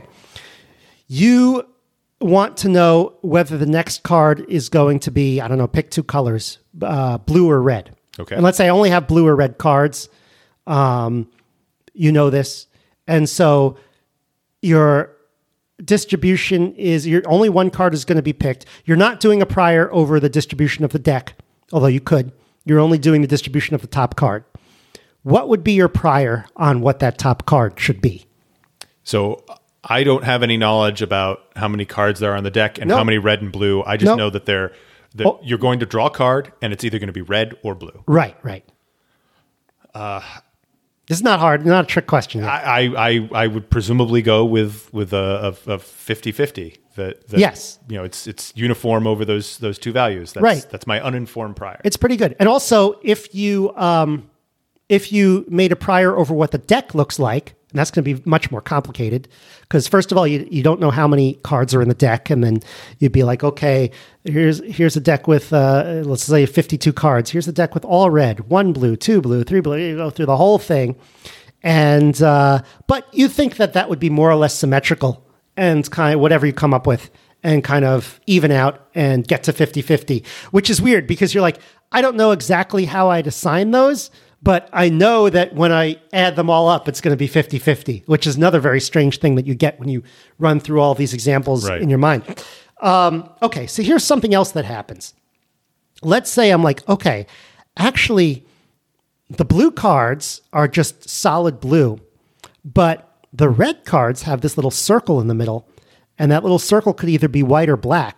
you want to know whether the next card is going to be, I don't know, pick two colors, uh, blue or red. Okay. And let's say I only have blue or red cards. Um, you know this, and so your distribution is your only one card is going to be picked. You're not doing a prior over the distribution of the deck, although you could. You're only doing the distribution of the top card. What would be your prior on what that top card should be? So I don't have any knowledge about how many cards there are on the deck and Nope. how many red and blue. I just Nope. know that they're that Oh. you're going to draw a card, and it's either going to be red or blue. Right, right. Uh, this is not hard. Not a trick question. Yet. I, I, I, I would presumably go with with a, a, a fifty-fifty. That, that Yes. you know, it's it's uniform over those those two values. That's, Right. That's my uninformed prior. It's pretty good. And also, if you um, if you made a prior over what the deck looks like, and that's going to be much more complicated, because first of all, you you don't know how many cards are in the deck, and then you'd be like, okay, here's here's a deck with uh, let's say fifty-two cards. Here's a deck with all red, one blue, two blue, three blue. You go through the whole thing, and uh, but you think that that would be more or less symmetrical, and kind of whatever you come up with, and kind of even out and get to fifty-fifty, which is weird because you're like, I don't know exactly how I'd assign those, but I know that when I add them all up, it's going to be fifty-fifty, which is another very strange thing that you get when you run through all these examples Right. in your mind. Um, okay, so here's something else that happens. Let's say I'm like, okay, actually, the blue cards are just solid blue, but the red cards have this little circle in the middle, and that little circle could either be white or black.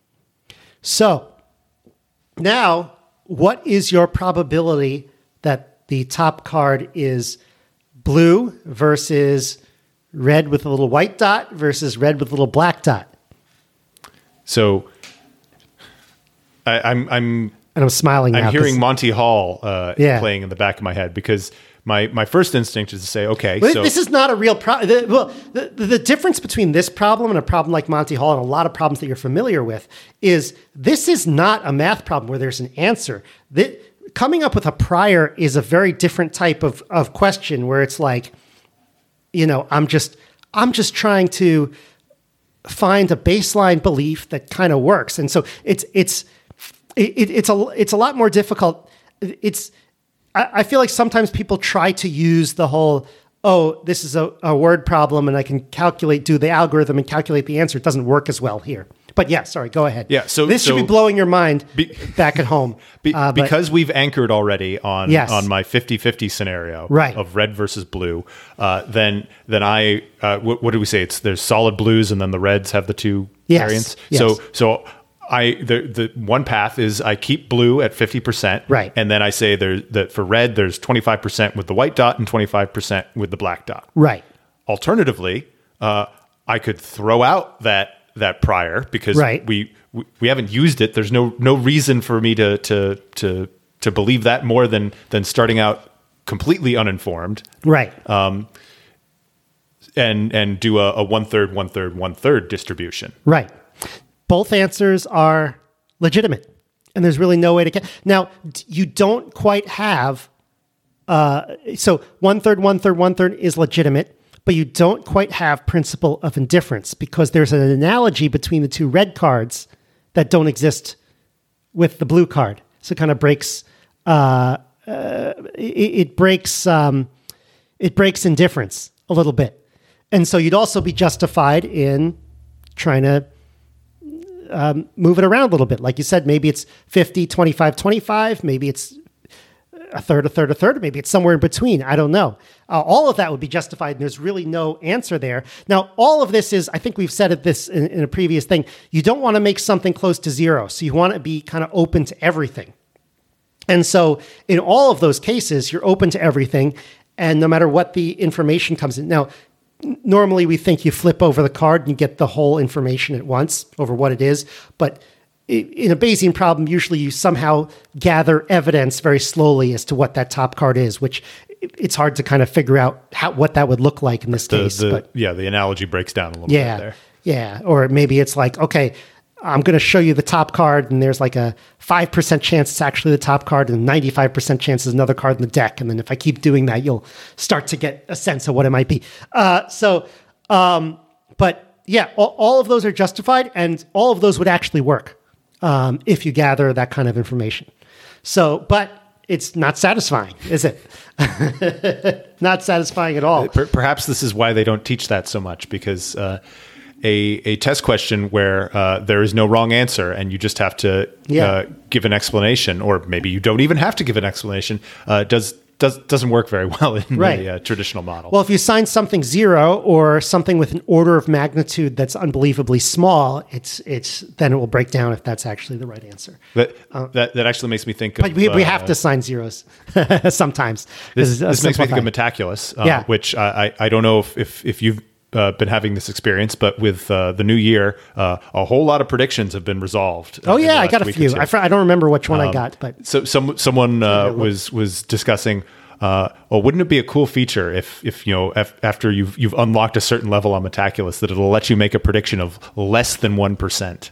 So now, what is your probability that the top card is blue versus red with a little white dot versus red with a little black dot? So I, I'm I'm And I'm smiling now. I'm 'cause- hearing Monty Hall uh, Yeah. playing in the back of my head because my my first instinct is to say, okay, But so this is not a real problem. Well, the, the difference between this problem and a problem like Monty Hall and a lot of problems that you're familiar with is this is not a math problem where there's an answer. The, coming up with a prior is a very different type of, of question where it's like, you know, I'm just I'm just trying to find a baseline belief that kind of works, and so it's it's it, it's a it's a lot more difficult. It's I, I feel like sometimes people try to use the whole, oh, this is a, a word problem, and I can calculate, do the algorithm, and calculate the answer. It doesn't work as well here. But yeah, sorry, go ahead. Yeah, so- this should so- be blowing your mind Be- back at home. Be- Uh, but- because we've anchored already on Yes. on my fifty-fifty scenario Right. of red versus blue, uh, then then I uh, what, what do we say? It's there's solid blues and then the reds have the two Yes. variants. Yes. So so I the the one path is I keep blue at fifty percent, Right. and then I say there that for red there's twenty-five percent with the white dot and twenty-five percent with the black dot. right. Alternatively, uh, I could throw out that that prior because Right. we, we we haven't used it. There's no no reason for me to to to to believe that more than than starting out completely uninformed Right. and and do a, a one third one third one third distribution. Right. Both answers are legitimate, and there's really no way to get. Now, d- you don't quite have. Uh, so one third, one third, one third is legitimate, but you don't quite have principle of indifference because there's an analogy between the two red cards that don't exist with the blue card. So it kind of breaks. Uh, uh, it, it breaks. Um, it breaks indifference a little bit, and so you'd also be justified in trying to um, move it around a little bit. Like you said, maybe it's fifty, twenty-five, twenty-five. Maybe it's a third, a third, a third, or maybe it's somewhere in between. I don't know. Uh, all of that would be justified, and there's really no answer there. Now, all of this is, I think we've said it this in, in a previous thing, you don't want to make something close to zero, so you want to be kind of open to everything. And so in all of those cases, you're open to everything, and no matter what the information comes in. Now, n- normally we think you flip over the card and you get the whole information at once over what it is, but in a Bayesian problem, usually you somehow gather evidence very slowly as to what that top card is, which it's hard to kind of figure out how what that would look like in this the, case. the, but yeah, the analogy breaks down a little yeah, bit there. Yeah, or maybe it's like, okay, I'm going to show you the top card, and there's like a five percent chance it's actually the top card, and ninety-five percent chance it's another card in the deck. And then if I keep doing that, you'll start to get a sense of what it might be. Uh, so, um, but yeah, all, all of those are justified, and all of those would actually work. Um, if you gather that kind of information. So, but it's not satisfying, is it? Not satisfying at all. Per- perhaps this is why they don't teach that so much, because uh, a a test question where uh, there is no wrong answer and you just have to Yeah. uh, give an explanation, or maybe you don't even have to give an explanation, uh, does does doesn't work very well in Right. the uh, traditional model. Well, if you assign something zero or something with an order of magnitude that's unbelievably small, it's it's then it will break down if that's actually the right answer. that, that that actually makes me think of. But we, we uh, have to assign zeros sometimes. This, uh, this makes me think of simplify. Metaculus, uh, Yeah. which I, I I don't know if if, if you've uh, been having this experience, but with uh, the new year, uh, a whole lot of predictions have been resolved. uh, Oh in the yeah, I last got a week or few. two. I, fr- I don't remember which one I got, but So some someone uh, was was discussing. Uh, oh, wouldn't it be a cool feature if if you know af- after you've you've unlocked a certain level on Metaculus that it'll let you make a prediction of less than one percent?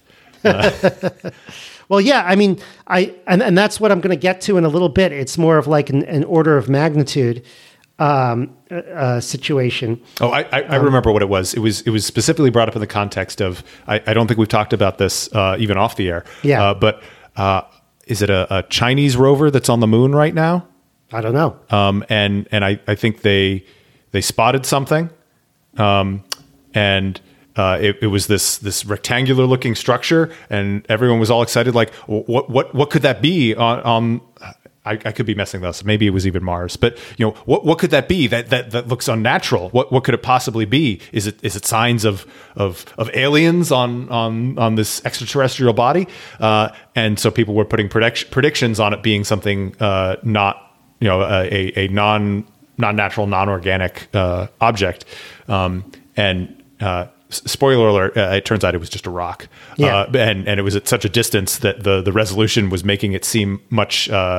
well, yeah. I mean, I and, and that's what I'm going to get to in a little bit. It's more of like an, an order of magnitude um, uh, uh, situation. Oh, I, I, I remember what it was. It was it was specifically brought up in the context of. I, I don't think we've talked about this uh, even off the air. Yeah. Uh, but uh, is it a, a Chinese rover that's on the moon right now? I don't know. Um, and and I, I think they they spotted something, um, and uh, it, it was this this rectangular looking structure, and everyone was all excited. Like, what what what could that be on? on I, I could be messing this. Maybe it was even Mars, but you know, what what could that be that that that looks unnatural? What what could it possibly be? Is it is it signs of of of aliens on on on this extraterrestrial body? Uh, and so people were putting predict- predictions on it being something uh, not. You know, a, a non non-natural, non-organic uh, object, um, and uh, s- spoiler alert: uh, it turns out it was just a rock, Yeah. uh, and and it was at such a distance that the the resolution was making it seem much uh,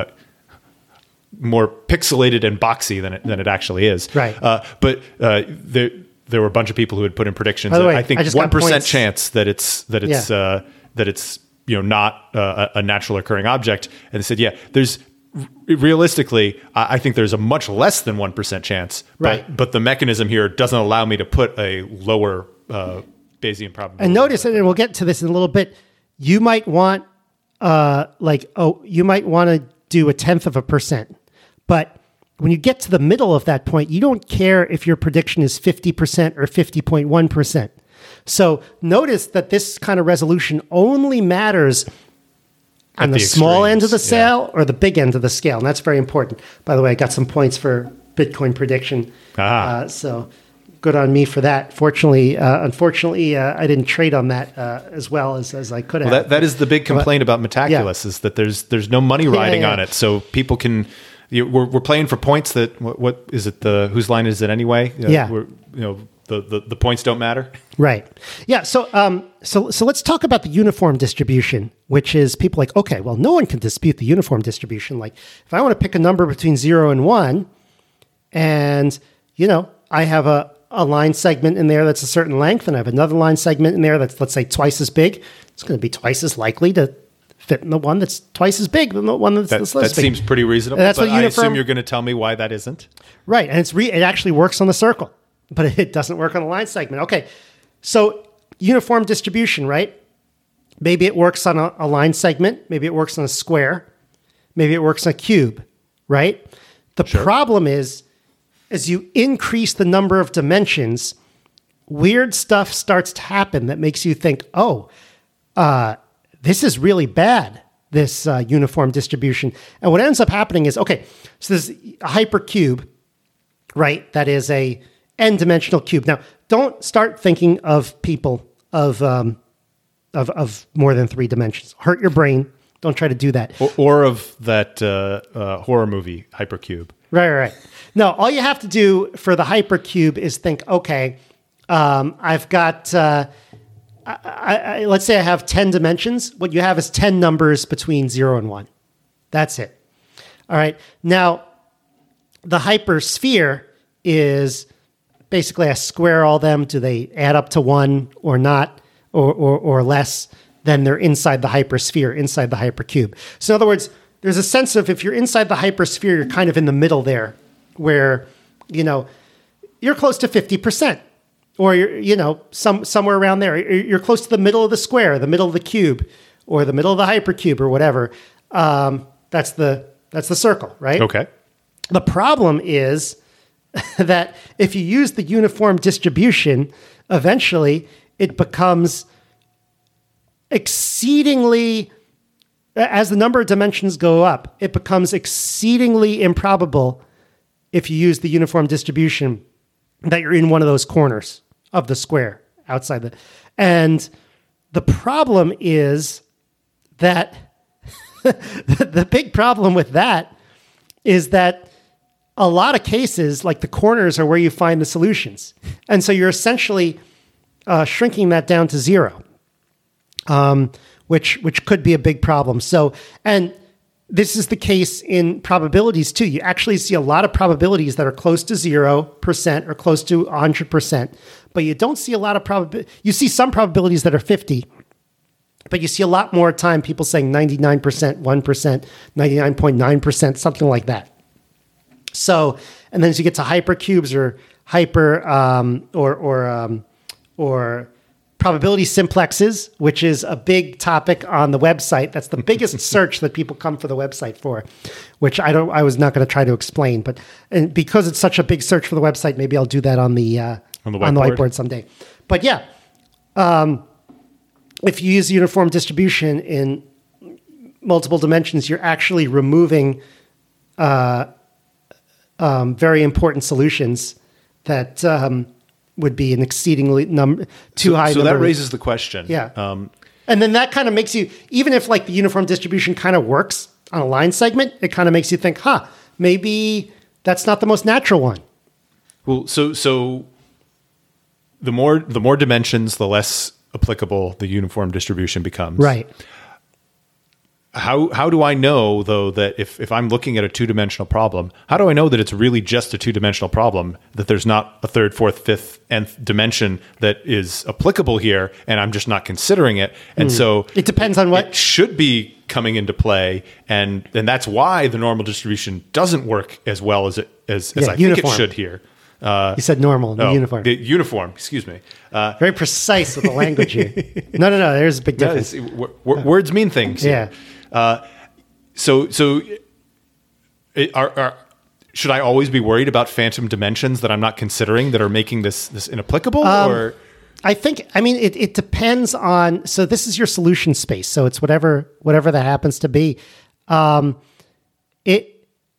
more pixelated and boxy than it than it actually is. Right. Uh, but uh, there there were a bunch of people who had put in predictions. By the that way, I think I just got one percent points. chance that it's that it's Yeah. uh, that it's you know not uh, a a natural occurring object, and they said, yeah, there's. Realistically, I I think there's a much less than one percent chance, but, Right. but the mechanism here doesn't allow me to put a lower uh, Bayesian probability. And notice, and we'll get to this in a little bit, you might want, uh, like, oh, you might want to do a tenth of a percent. But when you get to the middle of that point, you don't care if your prediction is fifty percent or fifty point one percent. So notice that this kind of resolution only matters on the, the small end of the extremes, yeah. scale or the big end of the scale. And that's very important. By the way, I got some points for Bitcoin prediction. Ah. Uh, so good on me for that. Fortunately, uh, unfortunately, uh, I didn't trade on that uh, as well as, as I could have. Well, that, that is the big complaint about Metaculus is that there's there's no money riding yeah. on it, so people can. You, we're we're playing for points that what, what is it? The whose line is it anyway? Uh, Yeah. we're, you know the, the the points don't matter. Right. Yeah. So, um, so, so let's talk about the uniform distribution, which is people like, okay, well, no one can dispute the uniform distribution. Like, if I want to pick a number between zero and one, and you know, I have a a line segment in there that's a certain length, and I have another line segment in there that's, let's say, twice as big. It's going to be twice as likely to fit in the one that's twice as big than the one that's, That, that's less that big. seems pretty reasonable. That's but what I uniform- assume you're going to tell me why that isn't. Right, and it's re- it actually works on the circle, but it doesn't work on the line segment. Okay, so uniform distribution, right? Maybe it works on a, a line segment. Maybe it works on a square. Maybe it works on a cube, right? The Sure. problem is, as you increase the number of dimensions, weird stuff starts to happen that makes you think, oh, uh, this is really bad. this uh, uniform distribution. And what ends up happening is, okay, so there's a hypercube, right? That is a n-dimensional cube. Now, don't start thinking of people of um, of of more than three dimensions. Hurt your brain. Don't try to do that. Or, or of that uh, uh, horror movie, Hypercube. Right, right, right. No, all you have to do for the hypercube is think, okay, um, I've got, uh, I, I, I, let's say I have ten dimensions. What you have is ten numbers between zero and one. That's it. All right. Now, the hypersphere is basically I square all them. Do they add up to one or not, or, or, or less? Then they're inside the hypersphere, inside the hypercube. So in other words, there's a sense of if you're inside the hypersphere, you're kind of in the middle there where, you know, you're close to fifty percent or you're, you know, some, somewhere around there. You're close to the middle of the square, the middle of the cube or the middle of the hypercube or whatever. Um, that's the, that's the circle, right? Okay. The problem is that if you use the uniform distribution, eventually it becomes exceedingly, as the number of dimensions go up, it becomes exceedingly improbable if you use the uniform distribution that you're in one of those corners of the square outside the, and the problem is that the, the big problem with that is that a lot of cases, like the corners are where you find the solutions. And so you're essentially uh, shrinking that down to zero. Um, which which could be a big problem. So, and this is the case in probabilities too. You actually see a lot of probabilities that are close to zero percent or close to one hundred percent, but you don't see a lot of probability. You see some probabilities that are fifty, but you see a lot more time people saying ninety-nine percent, one percent, ninety-nine point nine percent, something like that. So, and then as you get to hypercubes or hyper um, or or um, or probability simplexes, which is a big topic on the website. That's the biggest search that people come for the website for, which I don't. I was not going to try to explain, but and because it's such a big search for the website, maybe I'll do that on the uh, on, the on the whiteboard someday. But yeah, um, if you use uniform distribution in multiple dimensions, you're actually removing uh, um, very important solutions that. Um, would be an exceedingly num- too so, high so number. that raises the question. Yeah. Um, and then that kind of makes you, even if like the uniform distribution kind of works on a line segment, it kind of makes you think, huh, maybe that's not the most natural one. Well, so so the more the more dimensions, the less applicable the uniform distribution becomes. Right. How how do I know, though, that if, if I'm looking at a two-dimensional problem, how do I know that it's really just a two-dimensional problem, that there's not a third, fourth, fifth, nth dimension that is applicable here, and I'm just not considering it? And mm. so it depends on what it should be coming into play, and and that's why the normal distribution doesn't work as well as it as, as yeah, I uniform. think it should here. Uh, you said normal, no, uniform. The uniform, excuse me. Uh, Very precise with the language here. No, no, no. There's a big difference. No, w- w- words mean things. Yeah. Uh, so, so it, are, are, should I always be worried about phantom dimensions that I'm not considering that are making this this inapplicable? Um, or I think, I mean, it, it depends on. So this is your solution space. So it's whatever whatever that happens to be. Um, it.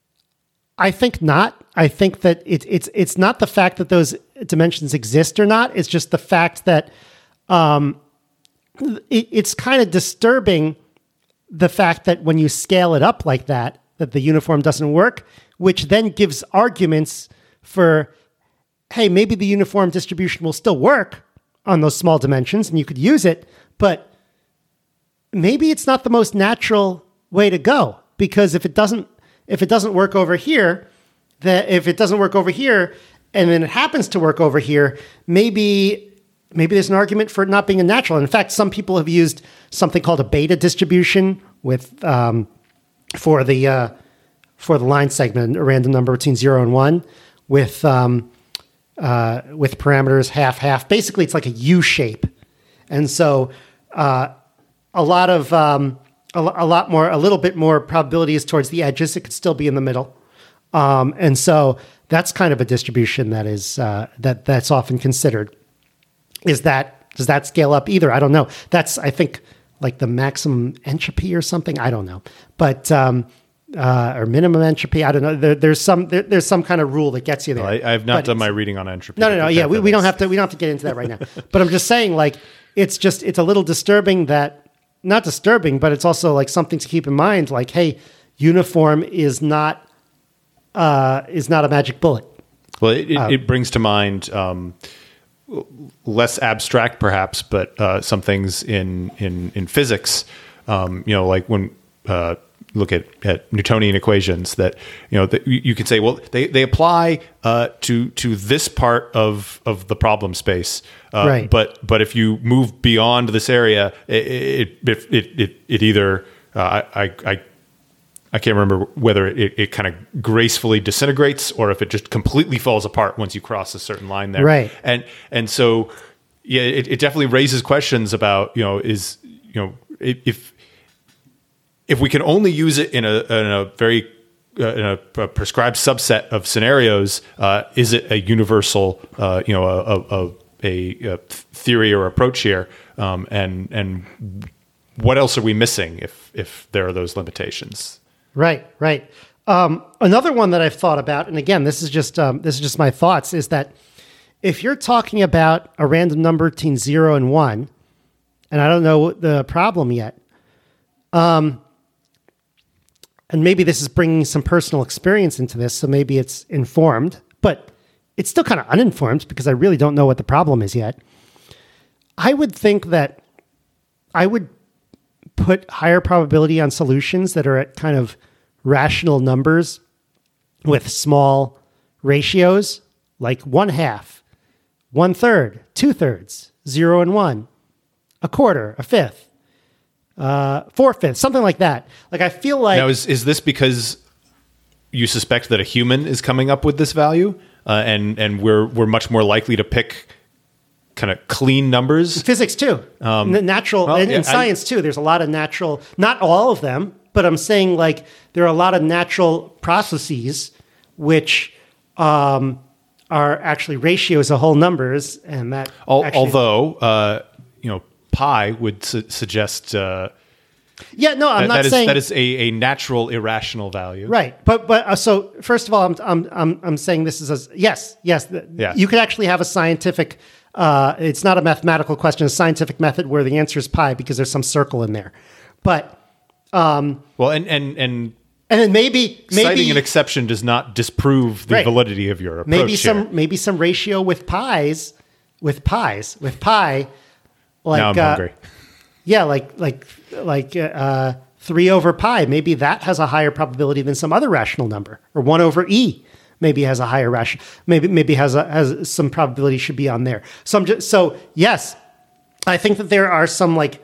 I think not. I think that it, it's it's not the fact that those dimensions exist or not. It's just the fact that um, it, it's kind of disturbing the fact that when you scale it up like that, that the uniform doesn't work, which then gives arguments for, hey, maybe the uniform distribution will still work on those small dimensions and you could use it, but maybe it's not the most natural way to go, because if it doesn't if it doesn't work over here, that if it doesn't work over here and then it happens to work over here, maybe maybe there's an argument for it not being a natural. And in fact, some people have used something called a beta distribution with um, for the uh, for the line segment, a random number between zero and one, with um, uh, with parameters half half. Basically, it's like a U shape, and so uh, a lot of um, a, a lot more, a little bit more probability is towards the edges. It could still be in the middle, um, and so that's kind of a distribution that is uh, that that's often considered. Is that does that scale up either? I don't know. That's I think like the maximum entropy or something. I don't know, but um, uh, or minimum entropy. I don't know. There, there's some there, there's some kind of rule that gets you there. Well, I, I've not But done my it's- reading on entropy. No, no, to no. protect Yeah, we, that we don't is- have to. We don't have to get into that right now. But I'm just saying, like, it's just it's a little disturbing that not disturbing, but it's also like something to keep in mind. Like, hey, uniform is not uh, is not a magic bullet. Well, it, it, it brings to mind um, less abstract, perhaps, but uh, some things in in in physics. Um, you know, like when uh, look at, at Newtonian equations, that you know that you, you could say, well, they they apply uh, to to this part of of the problem space, uh, Right. But but if you move beyond this area, it it it it, it either uh, I I I can't remember whether it, it kind of gracefully disintegrates or if it just completely falls apart once you cross a certain line there. Right. And and so, yeah, it, it definitely raises questions about, you know, is, you know, if if we can only use it in a in a very uh, in a, a prescribed subset of scenarios, uh, is it a universal, uh, you know, a, a, a, a theory or approach here? Um, and and what else are we missing if if there are those limitations? Right, right. Um, another one that I've thought about, and again, this is just um, this is just my thoughts, is that if you're talking about a random number between zero and one, and I don't know the problem yet, um, and maybe this is bringing some personal experience into this, so maybe it's informed, but it's still kind of uninformed because I really don't know what the problem is yet. I would think that I would put higher probability on solutions that are at kind of rational numbers with small ratios, like one half, one third, two thirds, zero and one, a quarter, a fifth, uh, four fifths, something like that. Like I feel like Now, is is this because you suspect that a human is coming up with this value, uh, and and we're we're much more likely to pick kind of clean numbers? physics too, Um, N- natural, well, and, yeah, and science too. There's a lot of natural, not all of them, but I'm saying like there are a lot of natural processes which um, are actually ratios of whole numbers, and that Al- actually, Although, uh, you know, pi would su- suggest uh, yeah, no, I'm that, not that is saying that is a, a natural irrational value. right, but but uh, so first of all, I'm I'm I'm, I'm saying this is a yes, yes, th- Yeah. you could actually have a scientific. Uh, it's not a mathematical question, a scientific method where the answer is pi because there's some circle in there, but. Well, and and and And then maybe maybe citing an exception does not disprove the Right. validity of your approach. maybe some here. maybe some ratio with pies with pies with pi like Now I'm uh, hungry. yeah like like like uh, uh, three over pi, maybe that has a higher probability than some other rational number, or one over e maybe has a higher ration maybe maybe has a, has some probability should be on there. So I'm just, so yes, I think that there are some like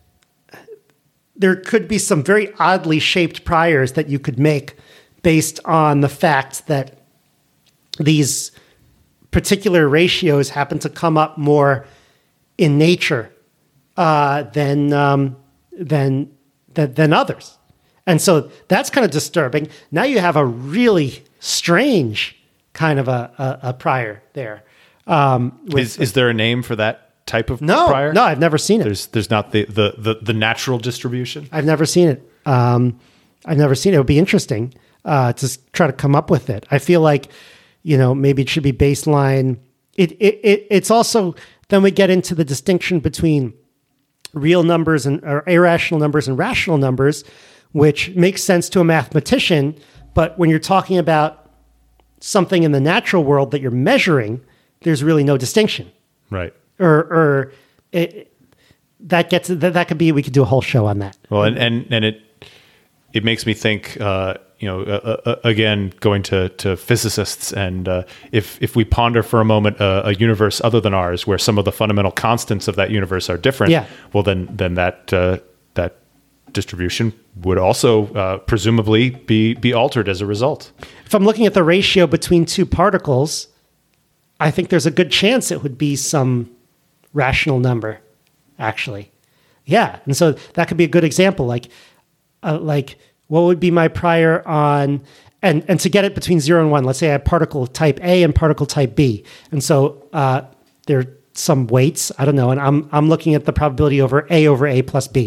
there could be some very oddly shaped priors that you could make based on the fact that these particular ratios happen to come up more in nature uh, than, um, than, than than others. And so that's kind of disturbing. Now you have a really strange kind of a, a, a prior there. Um, with, Is is there a name for that type of no, prior? no, I've never seen it. There's there's not the the the, the natural distribution. I've never seen it. Um, I've never seen it. It would be interesting uh, to s- try to come up with it. I feel like, you know, maybe it should be baseline. It, it, it it's also, then we get into the distinction between real numbers and or irrational numbers and rational numbers, which makes sense to a mathematician. But when you're talking about something in the natural world that you're measuring, there's really no distinction. Right. Or, or it, that gets that, that could be, we could do a whole show on that. Well, and and, and it it makes me think. Uh, you know, uh, uh, again, going to, to physicists, and uh, if if we ponder for a moment uh, a universe other than ours, where some of the fundamental constants of that universe are different, Yeah. well, then then that uh, that distribution would also uh, presumably be be altered as a result. If I'm looking at the ratio between two particles, I think there's a good chance it would be some rational number, actually. Yeah, and so that could be a good example. Like, uh, like what would be my prior on, and and to get it between zero and one. Let's say I have particle type A and particle type B, and so uh, there are some weights. I don't know, and I'm I'm looking at the probability over A over A plus B.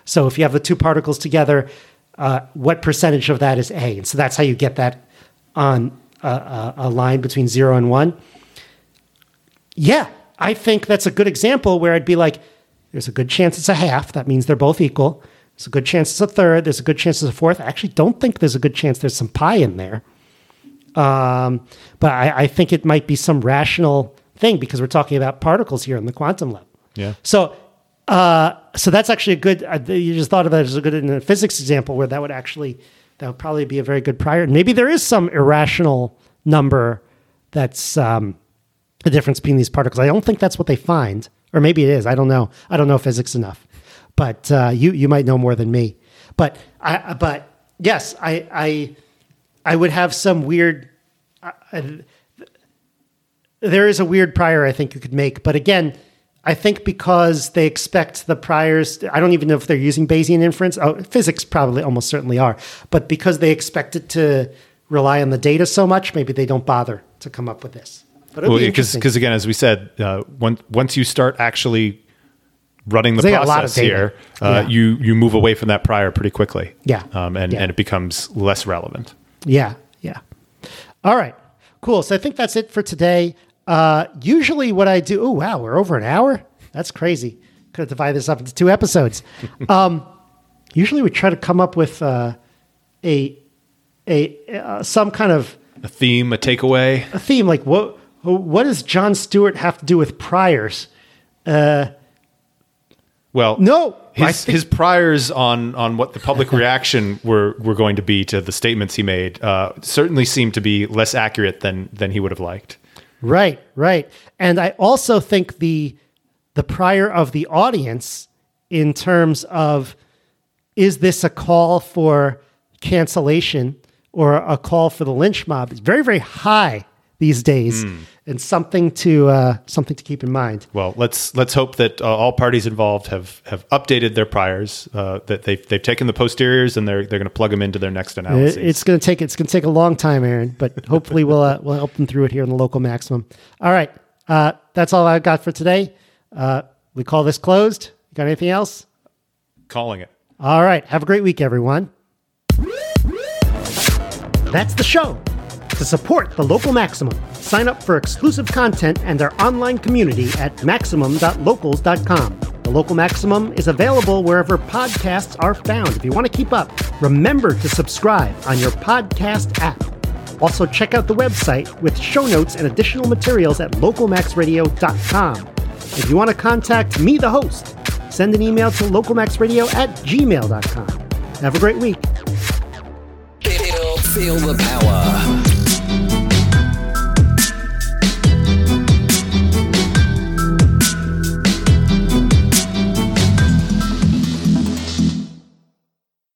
So if you have the two particles together, uh, what percentage of that is A? And so that's how you get that on a, a, a line between zero and one. Yeah, I think that's a good example where I'd be like, there's a good chance it's a half. That means they're both equal. There's a good chance it's a third. There's a good chance it's a fourth. I actually don't think there's a good chance there's some pi in there. Um, but I, I think it might be some rational thing because we're talking about particles here in the quantum level. Yeah. So, uh, so that's actually a good. Uh, you just thought of that as a good in a physics example where that would actually that would probably be a very good prior. Maybe there is some irrational number that's um, the difference between these particles. I don't think that's what they find, or maybe it is. I don't know. I don't know physics enough, but uh, you you might know more than me. But I but yes, I I I would have some weird. Uh, there is a weird prior I think you could make, but again, I think because they expect the priors, I don't even know if they're using Bayesian inference. Oh, physics probably almost certainly are, but because they expect it to rely on the data so much, maybe they don't bother to come up with this. But well, because because again, as we said, uh, once once you start actually running the They got a lot process of data. here, uh, Yeah. you you move away from that prior pretty quickly. Yeah. um, and Yeah. and it becomes less relevant. Yeah, yeah. All right, cool. So I think that's it for today. Uh, usually what I do, oh, wow, we're over an hour? That's crazy. Could have divided this up into two episodes. um, usually we try to come up with uh, a, a uh, some kind of A theme, a takeaway. a theme, like what, what does John Stewart have to do with priors? Well, No, I his think- his priors on on what the public reaction were were going to be to the statements he made uh, certainly seemed to be less accurate than than he would have liked. Right, right. And I also think the the prior of the audience in terms of is this a call for cancellation or a call for the lynch mob is very, very high these days, and something to uh, something to keep in mind. Well, let's let's hope that uh, all parties involved have have updated their priors, uh, that they've they've taken the posteriors and they're they're going to plug them into their next analysis. It- It's going to take it's going to take a long time, Aaron, but hopefully we'll uh, we'll help them through it here in the local maximum. All right, uh, that's all I got for today. Uh, we call this closed. You got anything else? Calling it. All right. Have a great week, everyone. That's the show. To support the local Maximum, sign up for exclusive content and our online community at maximum dot locals dot com. The local Maximum is available wherever podcasts are found. If you want to keep up, remember to subscribe on your podcast app. Also, check out the website with show notes and additional materials at local max radio dot com. If you want to contact me, the host, send an email to local max radio at gmail dot com. Have a great week. Feel, feel the power.